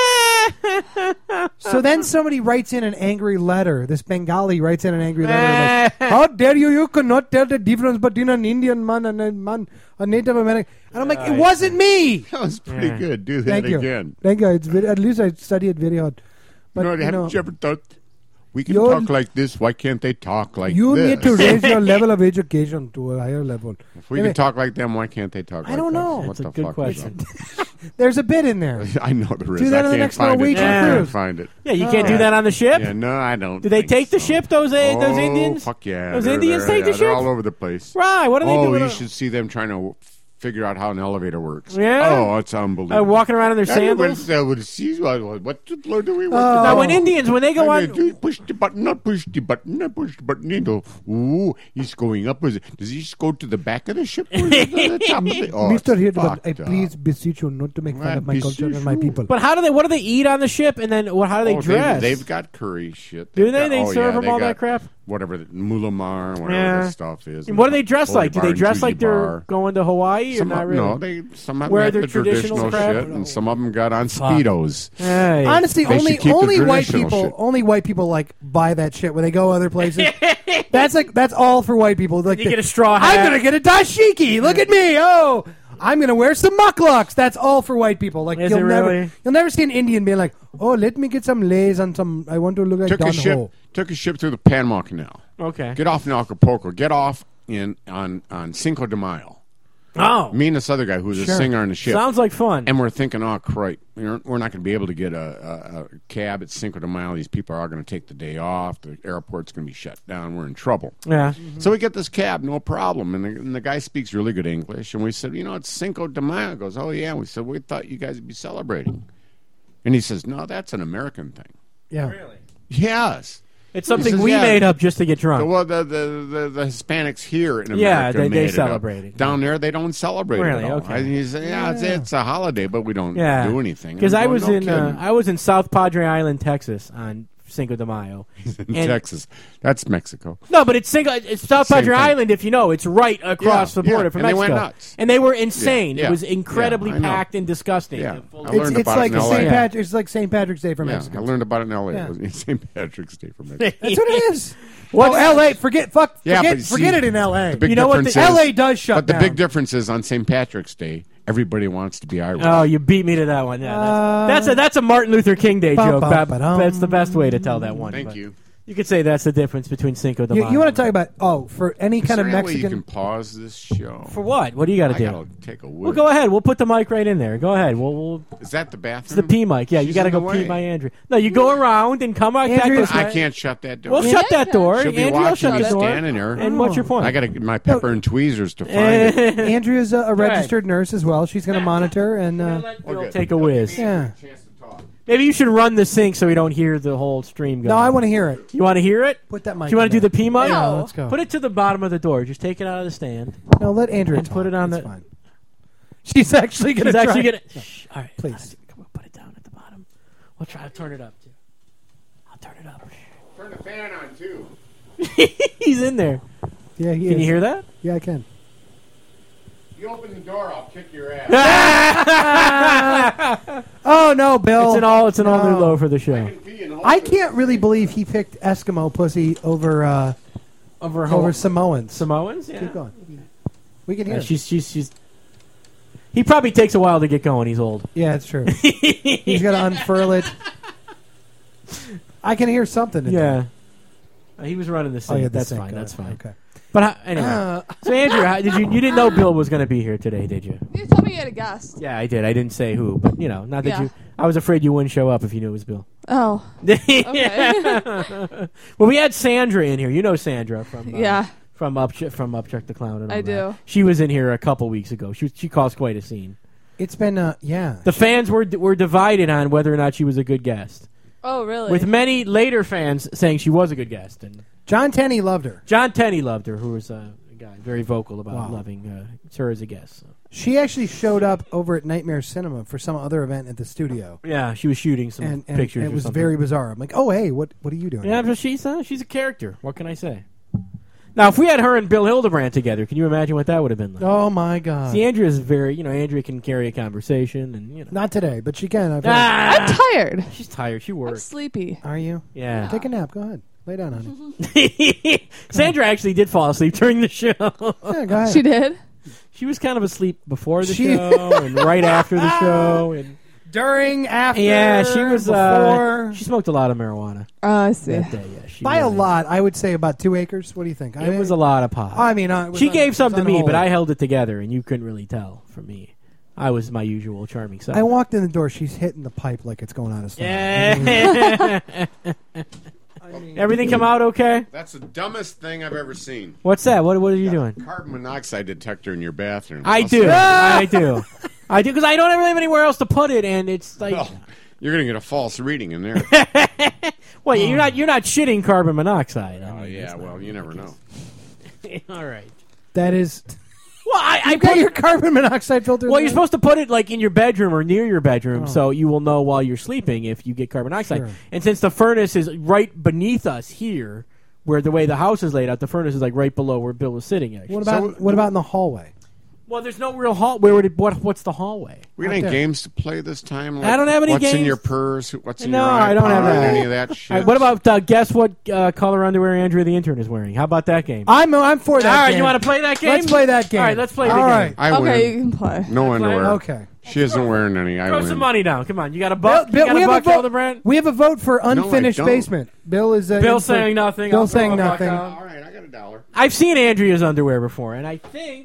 So then somebody writes in an angry letter. This Bengali writes in an angry letter. Like, how dare you? You cannot tell the difference between an Indian man and a man, a Native American. And I'm like, it wasn't me. That was pretty Yeah. good. Do that Thank you. again. Thank you. It's very, at least I studied video. But no, you haven't know, you ever thought we can You're- talk like this? Why can't they talk like you this? need to raise your level of education to a higher level. If we Anyway, can talk like them, why can't they talk? I like don't us? know. What That's a the good fuck question. There's a bit in there. I know there is. Do that I on the can't next find Norwegian it. I cruise. can't find it. Yeah, you can't do that on the ship? Yeah, no, I don't. Do they think take the so. ship, those uh, those Oh, Indians? Fuck yeah. Those They're Indians there, take the yeah, They're ship? all over the place. Right, what are they oh, doing? you should see them trying to figure out how an elevator works. Yeah? Oh, it's unbelievable. Uh, walking around in their sandals? I would see what, what the blood do we want? Oh. Now, when Indians, when they go I on... mean, do push the button, not push the button, not push the button. You know, ooh, he's going up. Is it- Does he just go to the back of the ship? Or is it to the top of the, oh, Mister it's Hirdman, I fucked up. please beseech you not to make fun I of my culture beseech and my you. people. But how do they? What do they eat on the ship? And then what? How do they Oh, dress? They've, they've got curry shit. Do They've they? got- They oh, serve yeah, them they all got that crap? Whatever, the mulamar, whatever Yeah. the stuff is. And what do they dress Holy like? Do bar they and dress like Juji they're bar. going to Hawaii or Some not of, really? No, they some of them Wear had their the traditional traditional crap? shit, and some of them got on Fuck. speedos. Hey. Honestly, They only should keep the only white traditional people, shit. only white people like buy that shit when they go other places. That's like that's all for white people. Like You the- get a straw I'm hat. gonna get a dashiki. Look at me. Oh, I'm gonna wear some mucklucks. That's all for white people. Like Is you'll it never really? you'll never see an Indian being like, oh, let me get some lays on some. I want to look like Took Don a ship, Ho. took a ship through the Panama Canal. Okay. Get off in Acapulco. Get off in on on Cinco de Mayo. Oh. Me and this other guy who's Sure. a singer on the ship. Sounds like fun. And we're thinking, oh, crap, we're we're not going to be able to get a, a, a cab at Cinco de Mayo. These people are going to take the day off. The airport's going to be shut down. We're in trouble. Yeah. So we get this cab, no problem. And the, and the guy speaks really good English. And we said, you know, it's Cinco de Mayo. He goes, oh, yeah. We said, we thought you guys would be celebrating. And he says, no, that's an American thing. Yeah. Yes. It's He something says, we yeah. made up just to get drunk. The, well, the, the, the, the Hispanics here in America Yeah, they- they made it up. celebrate it. Down there, they don't celebrate Really? it at all. Okay. And he said, yeah, It's, it's a holiday, but we don't Yeah. do anything. Because And I I'm was going, in no uh, kidding. I was in South Padre Island, Texas, on Cinco de Mayo. in And- Texas. That's Mexico. No, but it's Cinco. It's South Same Padre thing. Island. If you know, it's right across Yeah, the border yeah. from And they Mexico. went nuts. And they were insane. Yeah, It was yeah. incredibly Yeah, I know. packed and disgusting. Yeah. And full I of- It's, learned it's about it like in L A. Saint Yeah. Patrick. It's like Saint Patrick's Day for Yeah, I Mexicans. learned about it in L A. Yeah. It was Saint Patrick's Day for Mexico. That's what it is. What's- oh, L A. Forget fuck. Yeah, forget, but you see, forget it in L A. The big You know what difference the- is, L A does shut But the down. big difference is on Saint Patrick's Day, everybody wants to be Irish. Oh, you beat me to that one. Yeah, Uh, that's, that's a that's a Martin Luther King Day bum, joke. bum, That- ba-dum. that's the best way to tell that one. Thank but you. You could say that's the difference between Cinco de You, Mayo. you want to talk about oh for any Is kind of there any way Mexican? you can pause this show? For what? What do you got to I do? gotta take a whiff. Well, go ahead. We'll put the mic right in there. Go ahead. We'll. we'll Is that the it's bathroom? the P mic. Yeah, you She's got to in go the pee way. by Andrea. No, you go around and come right back Andrea's- this way. I can't shut that door. We'll Yeah, shut that yeah. door. She'll be Andrea will watching shut me the door. standing there. And what's your point? I got to get my pepper and tweezers to find it. Andrea's a, a registered nurse as well. She's going to monitor and uh, Let Bill Okay. take a whiz. yeah. Maybe you should run the sync so we don't hear the whole stream go. No, I want to hear it. You want to hear it? Put that mic. Do you want to in do the there. P mic? Yeah, let's go. Put it to the bottom of the door. Just take it out of the stand. No, let Andrea and talk. put it on That's the- fine. She's actually going She's to actually gonna. Shh, all right, Please. Come on, put it down at the bottom. We'll try to turn it up too. I'll turn it up. Turn the fan on too. He's in there. Yeah, he Can is. you hear that? Yeah, I can. You open the door, I'll kick your ass. Oh no, Bill! It's an all. It's an all new No. low for the show. I can't really believe he picked Eskimo pussy over uh, Over over over Samoans. Samoans. Yeah. Keep going. We can hear. Yeah, him. she's she's she's. He probably takes a while to get going. He's old. Yeah, it's true. He's got to unfurl it. I can hear something. In Yeah. there. Uh, he was running the Oh sink. yeah, the that's sink. fine. All That's right. fine. Okay. But how, anyway, Uh, so Andrew, how, did you you didn't know Bill was going to be here today, did you? You told me you had a guest. Yeah, I did. I didn't say who, but you know, not that Yeah. you. I was afraid you wouldn't show up if you knew it was Bill. Oh. Okay. Well, we had Sandra in here. You know Sandra from uh, Yeah. from up from Upchuck the Clown. And all I that. do. She was in here a couple weeks ago. She she caused quite a scene. It's been uh, yeah. The fans were were divided on whether or not she was a good guest. Oh, really? With many later fans saying she was a good guest, and John Tenney loved her. John Tenney loved her, who was uh, a guy very vocal about Wow. loving uh, her as a guest. So. She actually showed up over at Nightmare Cinema for some other event at the studio. Yeah, she was shooting some and, and pictures. It or was something. very bizarre. I'm like, oh hey, what what are you doing? Yeah, but she's uh, she's a character. What can I say? Now, if we had her and Bill Hildebrand together, can you imagine what that would have been like? Oh my god! See, Andrea is very, you know, Andrea can carry a conversation, and you know. Not today, but she can. I've Ah! I'm tired. She's tired. She I'm works. sleepy. Are you? Yeah. Take a nap. Go ahead. Lay down, honey. Sandra actually did fall asleep during the show. Yeah, go ahead. She did. She was kind of asleep before the She- show and right after the show, and During, after, yeah, she was. before. Uh, she smoked a lot of marijuana Oh, I see. that day. Yeah, she By a really- lot, I would say about two acres. What do you think? I It mean, was a lot of pot. I mean, uh, it was she un- gave it some was to me, but unholy. I held it together, and you couldn't really tell from me. I was my usual charming self. I walked in the door. She's hitting the pipe like it's going out of style. Yeah. Everything come out okay? That's the dumbest thing I've ever seen. What's that? What What are you doing? Carbon monoxide detector in your bathroom. I I'll do. say- I do. I do because I don't ever have anywhere else to put it, and it's like, Oh, you're gonna get a false reading in there. well, you're not you're not shitting carbon monoxide. I Oh mean, yeah, that's well, you never know. not- all right. That is. Well, I, I You got put your carbon monoxide filter. Well, there? you're supposed to put it like in your bedroom or near your bedroom, Oh. so you will know while you're sleeping if you get carbon dioxide. Sure. And since the furnace is right beneath us here, where the way the house is laid out, the furnace is like right below where Bill was sitting. Actually, What about what about in the hallway? well, there's no real hall. Where would it? What? What's the hallway? We got Out any there. games to play this time? I don't have any what's games. in your purse? What's in No, your iPod? I don't have that. Any of that shit? All right, what about uh, guess what uh, color underwear Andrea the intern is wearing? How about that game? I'm I'm for that. All right, game. you want to play that game? Let's play that game. All right, let's play the All game. right. I Okay, win. you can play. No Play? underwear. Okay. She isn't wearing any. I Throw win. some money down. Come on, you got a buck. Bill, you got we a have buck, a vote. Hildebrand? We have a vote for I unfinished don't. basement. Bill is uh, Bill in for- saying nothing. Bill I'll throw saying a buck nothing. down. All right, I got a dollar. I've seen Andrea's underwear before, and I think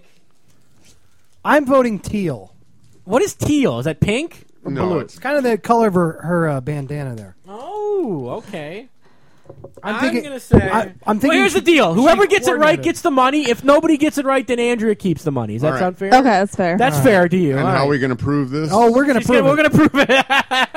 I'm voting teal. what is teal? Is that pink or No, blue? it's It's kind of the color of her, her uh, bandana there. Oh, okay. I'm I'm, thinking- gonna say. I- I'm thinking well, here's she- the deal. she Whoever gets it right coordinated. gets the money. If nobody gets it right, then Andrea keeps the money. Does that All right. sound fair? Okay, that's fair. That's All fair to you. And All how right. are we going to prove this? Oh, we're gonna She's prove gonna- it. We're gonna prove it.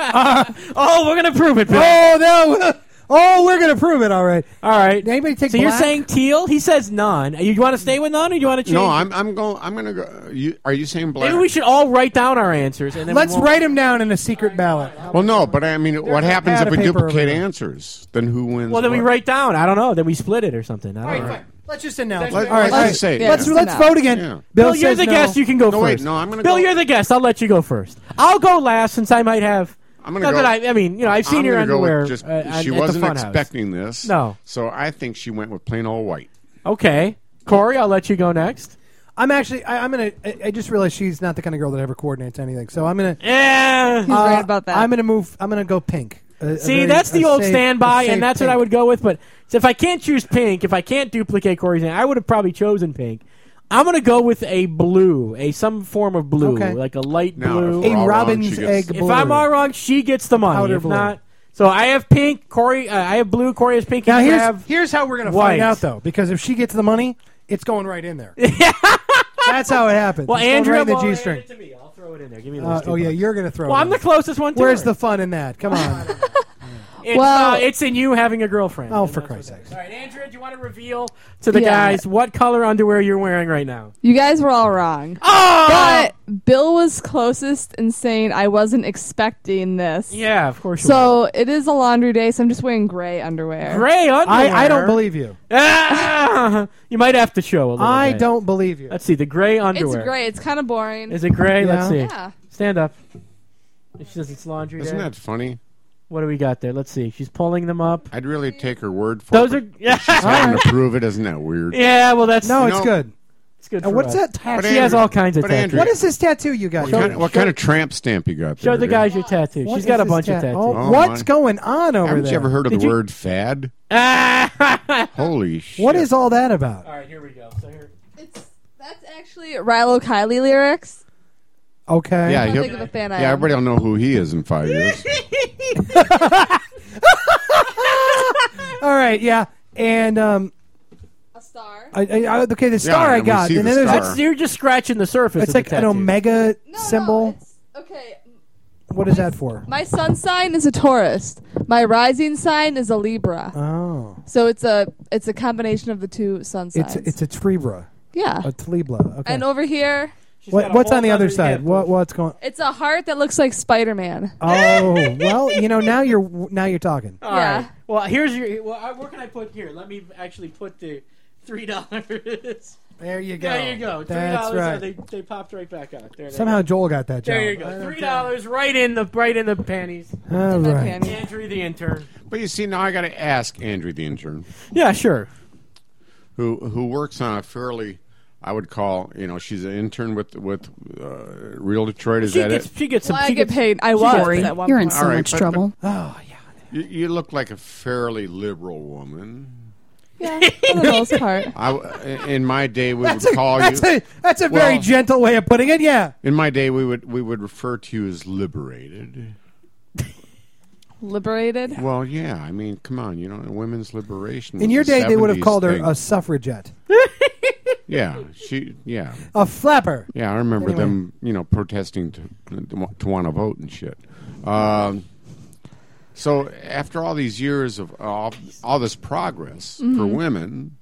oh, we're gonna prove it, Bill. Oh no! Oh, we're gonna prove it. All right. All right. Anybody take So you're black? saying teal? He says none. You want to stay with none, or you want to change? No, it? I'm. I'm going. I'm going to go. You, are you saying black? Maybe we should all write down our answers, and then Let's we won't- write them down in a secret ballot. Well, no, but I mean, what a happens pad if of we paper over duplicate there. answers? Then who wins? Well, then we what? write down. I don't know. Then we split it or something. I don't All right, know. fine. Let's just announce. Let- it. All right, let's all right. just say it. Let's Yeah. let's Just vote again. Yeah. Bill, you're says the no. guest. You can go No, first. wait, no, I'm gonna Bill, go- you're the guest. I'll let you go first. I'll go last since I might have. I'm gonna Not go. that I. I mean, you know, I've seen I'm your gonna go with underwear. just, uh, at- she at wasn't the Funhouse. expecting this. No. So I think she went with plain old white. Okay, Corey, I'll let you go next. I'm actually. I, I'm gonna. I, I just realized she's not the kind of girl that ever coordinates anything. So I'm gonna. Yeah. He's right about that. I'm gonna move. I'm gonna go pink. A- a See, very- that's the a old safe- standby, a safe and that's what pink. I would go with. But so if I can't choose pink, if I can't duplicate Corey's name, I would have probably chosen pink. I'm going to go with a blue, a some form of blue, Okay. like a light Now, blue. if we're A all Robin's wrong, she egg gets- blue. If I'm all wrong, she gets the money. Powder if blue. not, so I have pink. Corey, uh, I have blue. Corey has pink. Now and you here's have here's how we're gonna white. find out though, because if she gets the money, it's going right in there. That's how it happens. well, It's going Andrea, right in the well, G hand string. it to me. I'll throw it in there. Give me those Uh, two oh yeah, bucks. you're gonna throw. Well, it I'm in. the closest one to Where's her. the fun in that? Come on. It's, Well- uh, it's in you having a girlfriend. Oh, And for that's Christ's what it is. sakes. All right, Andrea, do you want to reveal to the Yeah. guys what color underwear you're wearing right now? You guys were all wrong. Oh! But Bill was closest in saying I wasn't expecting this. Yeah, of course you So it is a laundry day, so I'm just wearing gray underwear. are. Gray underwear. I, I don't believe you. Ah! You might have to show a little I bit. don't believe you. Let's see, the gray underwear. It's gray. It's kind of boring. Is it gray? Let's see. Yeah. Yeah. Stand up. She says it's laundry Isn't day. that funny? What do we got there? Let's see. She's pulling them up. I'd really take her word for Those it. are yeah. She's having to prove it. Isn't that weird? Yeah, well that's No, You it's know- good. it's good. Uh, For what's us. that She tattoo? But has Andrew- all kinds of but tattoos. Andrew- What is this tattoo you got? What, kind, what kind of tramp stamp you got there? Show the dude? guys your tattoo. What She's is got a this bunch of tat- tattoos. Oh, Oh, what's my. going on over Haven't there? you ever heard of Did the you- word fad? Ah! Holy shit. What is all that about? All right, here we go. So here. It's that's actually Rilo Kiley lyrics. Okay. Yeah, How he'll- big of a fan I yeah, am. everybody will know who he is in five years. All right. Yeah. And um, A star. I, I, I- okay, the star Yeah, I and we got, see and the then there's star. a, That's, you're just scratching the surface. it's of like the an tattoo. omega No, symbol. No, it's, okay. What is that for? My sun sign is a Taurus. My rising sign is a Libra. Oh, So it's a it's a combination of the two sun signs. it's it's a Tribra, yeah. a Tlibla. Okay. And over here, She's What, got a what's whole on the other other side? hip. What what's going? It's a heart that looks like Spider-Man. Oh well, you know now you're now you're talking. All Yeah. right. Well, here's your. Well, I- where can I put here? Let me actually put the three dollars. There you go. There you go. Three That's dollars. right. They they popped right back out. There. They Somehow go. Joel got that job. There you go. Three dollars right in the right in the panties. All right. Andrew the intern. But you see, now I got to ask Andrew the intern, Yeah, sure. who who works on a fairly, I would call, you know, she's an intern with with uh, Real Detroit. Is She that gets it? she gets some. Well, I she get gets, paid. I she was gets- at one You're in point. so All right, much but- trouble. Oh yeah. You, you look like a fairly liberal woman. Yeah, for the most part. I, in my day, we That's would a, call that's you. a that's a very Well- gentle way of putting it. Yeah. In my day, we would we would refer to you as liberated. Liberated. Well, yeah. I mean, come on. You know, women's liberation. In was your a day, they would have seventies called her thing. a suffragette, Yeah, she. Yeah, a flapper. yeah. I remember Anyway. them. You know, protesting to to want to vote and shit. Um, so after all these years of all, all this progress for Mm-hmm. women,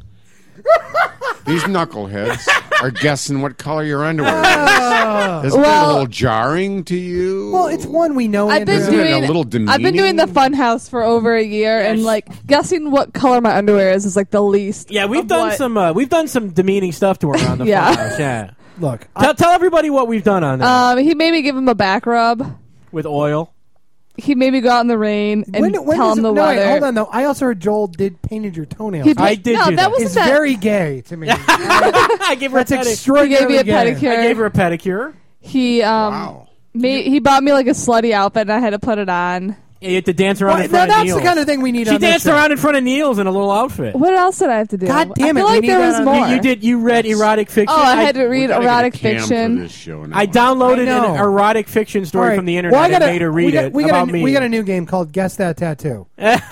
these knuckleheads are guessing what color your underwear is. Oh. Isn't that a Well- little jarring to you? Well, it's one we know. I've been Andrew. Isn't it a doing. little I've been doing the demeaning? fun house for over a year, and like guessing what color my underwear is is like the least. Yeah, we've of done what- some. Uh, we've done some demeaning stuff to her on the Yeah. Funhouse, Yeah. Look, Tell, tell everybody what we've done on that Um, he made me give him a back rub. with oil. He made me go out in the rain and when, when tell does him it- the no, wait, weather. hold on though. I also heard Joel did painted your toenails. He did- I did no, do that that. wasn't It's that. very gay to me. I gave her That's a pedicure. He extraordinarily gave me a gay. pedicure. I gave her a pedicure. He um, Wow. made, he bought me like a slutty outfit, and I had to put it on. Yeah, you had to dance around Well, in front now of that's Neil's. the kind of thing we need. She on this danced show. around in front of Neil's in a little outfit. What else did I have to do? God damn I it, feel we like need there that was on- more. You, you did. You read erotic fiction. Oh, I had to We read gotta erotic get a cam fiction. For this show now. I downloaded I know. an erotic fiction story All right. from the internet Well, I got and a- made her we read got, it we got about a, me. We got a new game called Guess That Tattoo,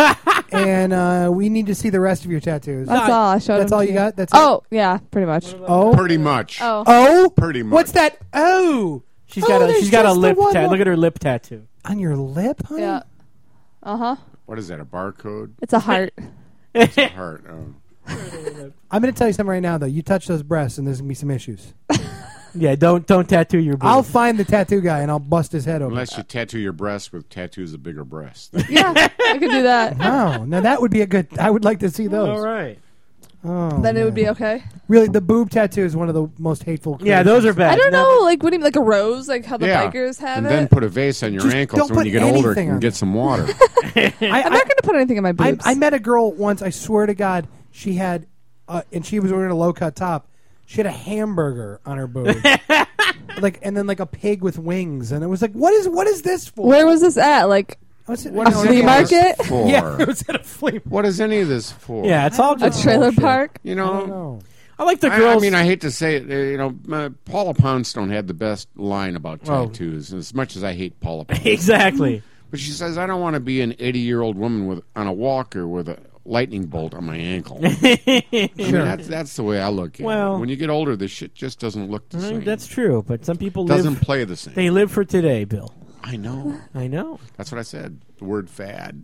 and uh, we need to see the rest of your tattoos. That's all I showed That's him all to you you. got. That's Oh, yeah, pretty much. it? Oh, Pretty much. Oh. oh, Pretty much. What's that? Oh, She's got Oh, a. there's She's got a just the lip one tattoo. more- Look at her lip tattoo. on your lip, honey. Yeah. Uh huh. What is that? A barcode? It's a heart. It's a heart. Oh. I'm going to tell you something right now, though. You touch those breasts, and there's going to be some issues. Yeah, don't don't tattoo your. I'll boobs. find the tattoo guy, and I'll bust his head open. Unless you tattoo your breast with tattoos of bigger breasts. Yeah, I could do that. Wow, now that would be a good. I would like to see those. All right. Oh, Then it would man. be okay. Really, the boob tattoo is one of the most hateful. Yeah, those are bad. I don't Now- know, like what do you like a rose, like how the yeah. bikers have and it. then put a vase on your Just ankle don't so when put you get older, you anything can on get some water. I, I'm not going to put anything in my I, boobs. I met a girl once. I swear to God, she had, uh, and she was wearing a low cut top. She had a hamburger on her boob, like, and then like a pig with wings, and it was like, what is what is this for? Where was this at? Like What's it, What A is flea any of this market? for? Yeah, it was at a flea. What is any of this for? Yeah, it's all a just trailer bullshit. park? You I don't know, know. I like the I, girls. I mean, I hate to say it. uh, You know, uh, Paula Poundstone had the best line about Oh. tattoos. As much as I hate Paula Poundstone, exactly. but she says, "I don't want to be an eighty-year-old woman with on a walker with a lightning bolt on my ankle." I mean, that's that's the way I look at Well- it. When you get older, this shit just doesn't look the I mean, same. that's true, but some people doesn't live. play the same. They live for today, Bill. I know. I know. That's what I said. The word fad.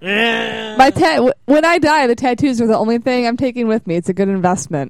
My ta- w- when I die, the tattoos are the only thing I'm taking with me. It's a good investment.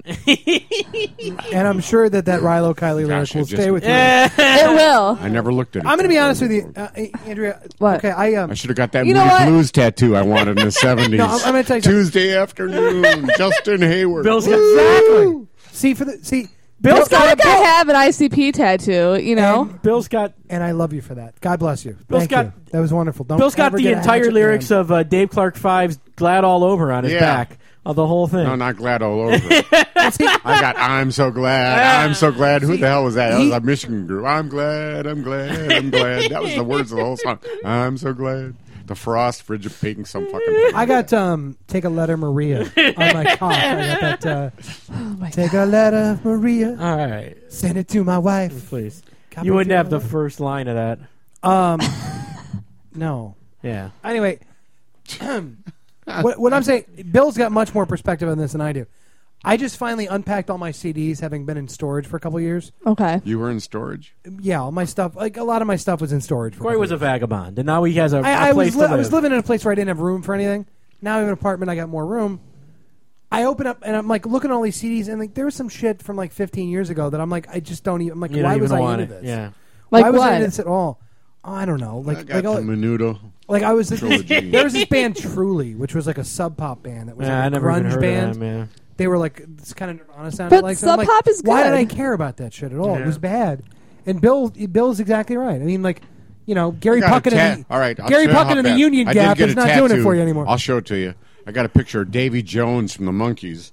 And I'm sure that that Rilo Kiley lyric Gosh, I will just- stay with you. It will. I never looked at it. I'm going to be honest with you, uh, Andrea. What? Okay, I um. I should have got that You know Moody what? Blues tattoo I wanted in the seventies. No, I'm- I'm gonna tell you something. Tuesday afternoon, Justin Hayward. Bill's Woo! Exactly. See for the see. Bill's It's not got. like I have an I C P tattoo, you know. And, Bill's got. and I love you for that. God bless you. Bill's Thank got- you. That was wonderful. Don't Bill's got ever the get a entire hatchet lyrics man. of uh, Dave Clark Five's "Glad All Over" on his Yeah. back of the whole thing. No, not glad all over. I got I'm so glad. I'm so glad. Who the hell was that? That was a Michigan group. I'm glad. I'm glad. I'm glad. That was the words of the whole song. I'm so glad. The Frost, Frigid Pink, some fucking thing. I got um. Take a letter, Maria, on my cock. I got that. Uh, Oh take a letter, Maria. All right, Send it to my wife. please. Copy You wouldn't to have my the wife. first line of that. Um. No. Yeah. Anyway, what, what I'm saying, Bill's got much more perspective on this than I do. I just finally unpacked all my C Ds, having been in storage for a couple years. Okay. You were in storage? Yeah, all my stuff, like a lot of my stuff, was in storage. For a Corey couple was a years. vagabond, and now he has a, a I, I place was to li- live. I was living in a place where I didn't have room for anything. Now I have an apartment. I got more room. I open up and I'm like looking at all these C Ds and like there was some shit from like fifteen years ago that I'm like I just don't even. I'm like, You don't why even was I want into it. this? Yeah. Why Like was I what? into this at all? Oh, I don't know. Like I got like, the all- Menudo. like I was. Trilogy. There was this band Truly, which was like a sub pop band that was Yeah, like I a never even grunge heard band. of them, yeah. They were like this kind of Nirvana sounded But like. Sub I'm like, Pop is Why did good. I care about that shit at all? It Yeah. was bad. And Bill, Bill's exactly right. I mean, like, you know, Gary I got a Puckett. tat- and the, All right, I'll Gary show you how Puckett and the bad. Union I did Gap get is a not doing it tattoo. for you anymore. I'll show it to you. I got a picture of Davy Jones from the Monkees.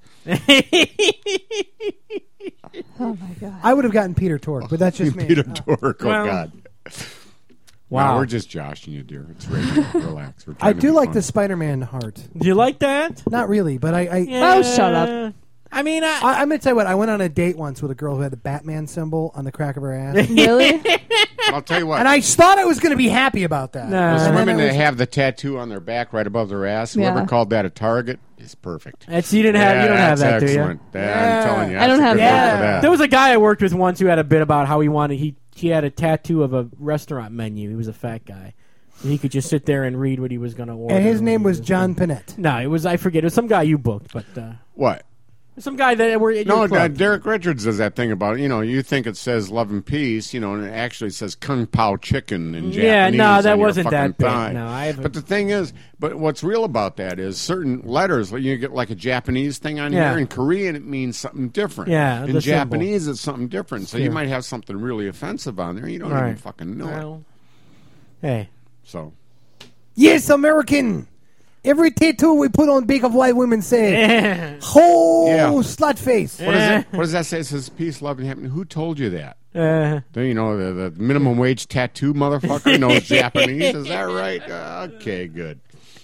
Oh my god! I would have gotten Peter Tork, but that's just me. Peter Uh, Tork. Oh well- God. Wow. No, we're just joshing you, dear. It's radio. Relax. We're I trying to do be like fun. the Spider-Man heart. Do you like that? Not really, but I. I Yeah. Oh, shut up. I mean, I, I, I'm gonna tell you what. I went on a date once with a girl who had the Batman symbol on the crack of her ass, Really? I'll tell you what. and I thought I was going to be happy about that. No. Those And then women I that was- have the tattoo on their back right above their ass, whoever Yeah. called that a target is perfect. that's you didn't have Yeah, you don't have that's that, do you? excellent. Yeah, I'm telling you, I don't that's a have good that. word for that. There was a guy I worked with once who had a bit about how he wanted he he had a tattoo of a restaurant menu. He was a fat guy. And he could just sit there and read what he was going to order. and his name when he was John Panette. No, it was I forget. It was some guy you booked, but uh, What? some guy that were at No, your uh, club. Derek Richards does that thing about, you know, you think it says love and peace, you know, and it actually says kung pao chicken in Japanese. Yeah, no, that on your wasn't that fucking big. thigh. No, I haven't- But the thing is, but what's real about that is certain letters, like you get like a Japanese thing on Yeah. here. In Korean, it means something different. Yeah, In the symbol. Japanese, it's something different. So you Sure. might have something really offensive on there. You don't even Right. fucking know it. Well, hey, So Yes, American. Every tattoo we put on big of white women say, "Ho, Yeah. slut face." what, is it, what does that say? It says peace, love, and happiness. Who told you that? uh, Do you know the, the minimum wage tattoo motherfucker knows Japanese? Is that right? Uh, okay, good.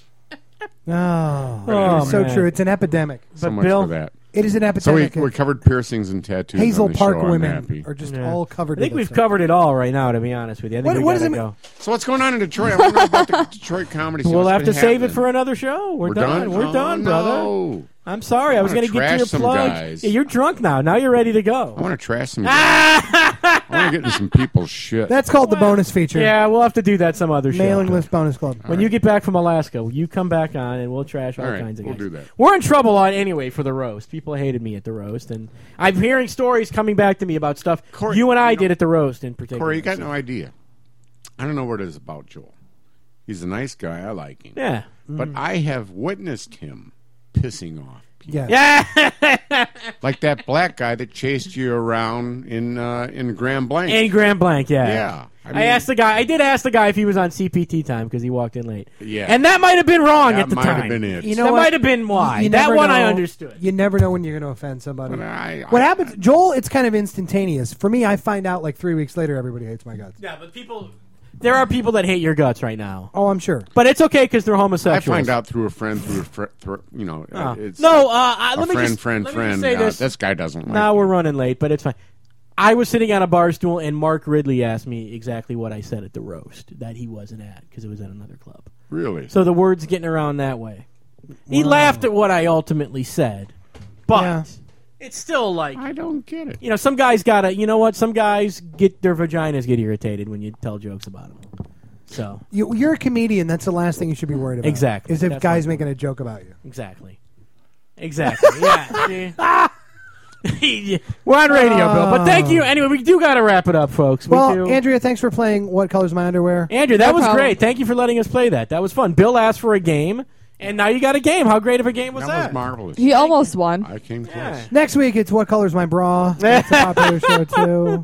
Oh, Oh, it's so man. true. It's an epidemic. So But much Bill- for that. It is an So we, epidemic. we covered piercings and tattoos. Hazel on the Park show. I'm women happy. are just Yeah. all covered. I think with we've this covered it all right now. To be honest with you, I think What- we what gotta does it go. So what's going on in Detroit? I want to know about the Detroit comedy scene. We'll What's have to been save it happening? for another show. We're, We're done. done? We're Oh, done, brother. no. I'm sorry. I, I was wanna going to get to trash your some plug. guys. Yeah, you're drunk now. Now you're ready to I go. want to trash some. I want to get into some people's shit. That's called the bonus feature. Yeah, we'll have to do that some other show. Mailing list bonus club. When you get back from Alaska, you come back on and we'll trash all, All right, kinds of we'll guys. do that. We're in trouble on anyway for the roast. People hated me at the roast, and I'm hearing stories coming back to me about stuff Corey, you and I you know- did at the roast in particular. Corey, you got So- no idea. I don't know what it is about Joel. He's a nice guy. I like him. Yeah. But I have witnessed him pissing off. Yeah. Yeah. Like that black guy that chased you around in uh, in Grand Blanc. And Grand Blanc, yeah. Yeah, I I, mean- asked the guy. I did ask the guy if he was on C P T time because he walked in late. Yeah. And that might have been wrong That at the might have time. been it. You know that what? might have been why. You that never one I know- understood. You never know when you're going to offend somebody. But I- what I- happens, Joel? It's kind of instantaneous. For me, I find out like three weeks later. Everybody hates my guts. Yeah, but people. There are people that hate your guts right now. Oh, I'm sure. But it's okay because they're I homosexuals. find out through a friend, through a fr- through, you know, Oh. it's No, uh, I- a let me friend, just- friend, let me just friend. say uh, this. this guy doesn't like Now you. we're running late, but it's fine. I was sitting on a bar stool, and Mark Ridley asked me exactly what I said at the roast that he wasn't at because it was at another club. Really? So the word's getting around that way. He laughed at what I ultimately said, but Yeah. it's still like I don't get it. you know, some guys gotta. You know what? Some guys get their vaginas get irritated when you tell jokes about them. So You, you're a comedian. That's the last thing you should be worried about. Exactly. Is if That's guys my making a joke about you. exactly, exactly. Yeah. see? We're on radio, Bill. But thank you. Anyway, we do got to wrap it up, folks. We Well, do. Andrea, thanks for playing What Color's My Underwear. Andrew, that No was problem. great. Thank you for letting us play that. That was fun. Bill asked for a game, and now you got a game. How great of a game was That that? was marvelous. He almost won. I came close. Yeah. Next week, it's What Color's My Bra. That's a popular show, too.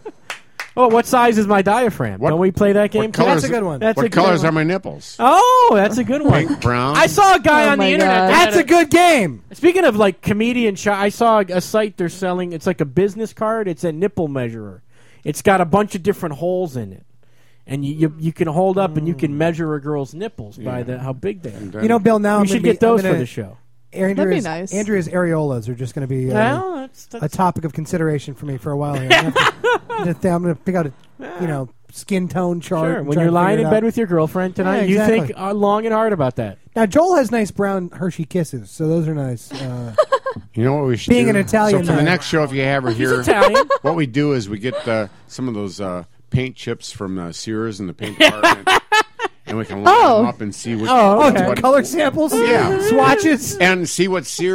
Oh, what size is my diaphragm? What- Don't we play that game? What too? colors, That's a good one. That's a what good colors one. are my nipples? Oh, that's a good one. Pink, brown. I saw a guy Oh on the my internet. God. that had That's a good game. Speaking of like comedian shot, I saw a site they're selling. It's like a business card. It's a nipple measurer. It's got a bunch of different holes in it, and you you, you can hold up and you can measure a girl's nipples by Yeah. the how big they are. And then- You know, Bill, now We I'm should gonna get be, I'm those for gonna- the show. Andrea's, That'd be nice. Andrea's areolas are just going to be uh, Well, that's, a that's topic of consideration for me for a while here. I'm going to pick out a you know skin tone chart. sure. and When try you're to lying figure in it bed out. with your girlfriend tonight, Yeah, you exactly. think uh, long and hard about that. Now Joel has nice brown Hershey Kisses, so those are nice. Uh, You know what we should Being do? an Italian So for the man. next show, if you have her here, Italian. what we do is we get uh, some of those uh, paint chips from uh, Sears in the paint department, and we can line Oh. them up and see what. Oh, oh, okay. do color samples, Yeah. swatches. And see what Sears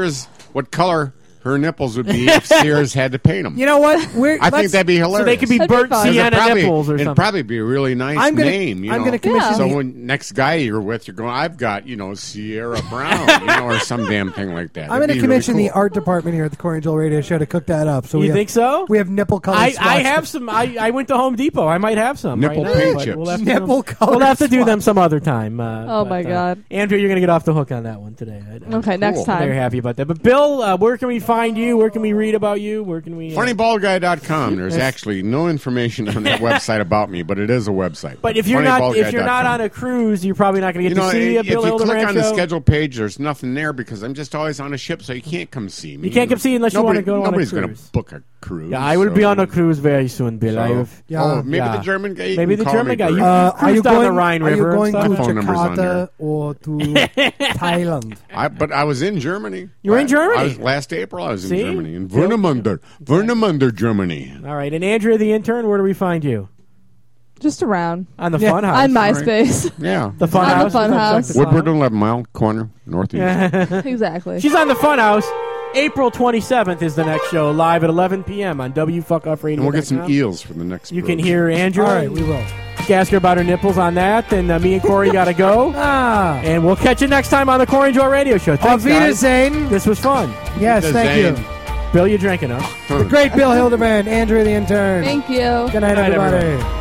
what color her nipples would be if Sears had to paint them. You know what? We're, I think that'd be hilarious. So they could be That'd be burnt fun. sienna probably, nipples or it'd something. probably be a really nice I'm gonna- name. You I'm know? gonna commission Yeah. So the- when next guy you're with, you're going, I've got, you know, Sierra Brown, you know, or some damn thing like that. I'm going It'd to be commission really the art department here at the Corey and Joel Radio Show to cook that up. So You we have, think so? We have nipple colored. I, I swatch have some. I, I went to Home Depot. I might have some. Nipple right paint now, but chips. We'll have to, Nipple do, colored we'll have to do them swatch. some other time. Uh, Oh but, my uh, God. Andrew, you're going to get off the hook on that one today. I, I, Okay, next Cool. time. Very happy about that. But Bill, uh, where can we find you? Where can we read about you? Where can we? Uh, funny bald guy dot com. There's actually no information on that website about me, but it is a website. But if you're funny not bald if guy you're dot not com. on a cruise, you're probably not going to You get know, to see a if Bill you click Hildebrand on the show. schedule page, there's nothing there because I'm just always on a ship, so you can't come see me. You can't come see unless you Nobody- wanna go on a Nobody's cruise. going to book a cruise. Yeah, I will so- be on a cruise very soon, Bill. I So, have, Yeah. oh, maybe Yeah. the German guy. you Maybe can the call German me guy. Bert. You- Uh, are cruise you down the going? Rhine are you River and going stuff. to My phone number's on there. Jakarta or to Thailand? I, but I was in Germany. You were in I- Germany? I was, last April, I was See? in Germany. In Warnemünde. Warnemünde, Germany. All right, and Andrea, the intern, where do we find you? Just around. On the Yeah. Fun House. On MySpace. Yeah. The Fun On the House. Fun Check House. the Fun Woodward House. eleven mile corner, northeast. Exactly. She's on the Fun House. April twenty-seventh is the next show, live at eleven p.m. on W Fuck Off Radio. And we'll get some eels for the next You can program. hear Andrew. All right, we will. Ask her about her nipples on that, and uh, me and Corey got to go. Ah, And we'll catch you next time on the Corey and Joel Radio Show. auf Thanks, guys. Wiedersehen. This was fun. Yes, thank you. Bill, you're drinking, huh? The great Bill Hildebrand, Andrew the intern. Thank you. Good night, Good night, everybody. everyone.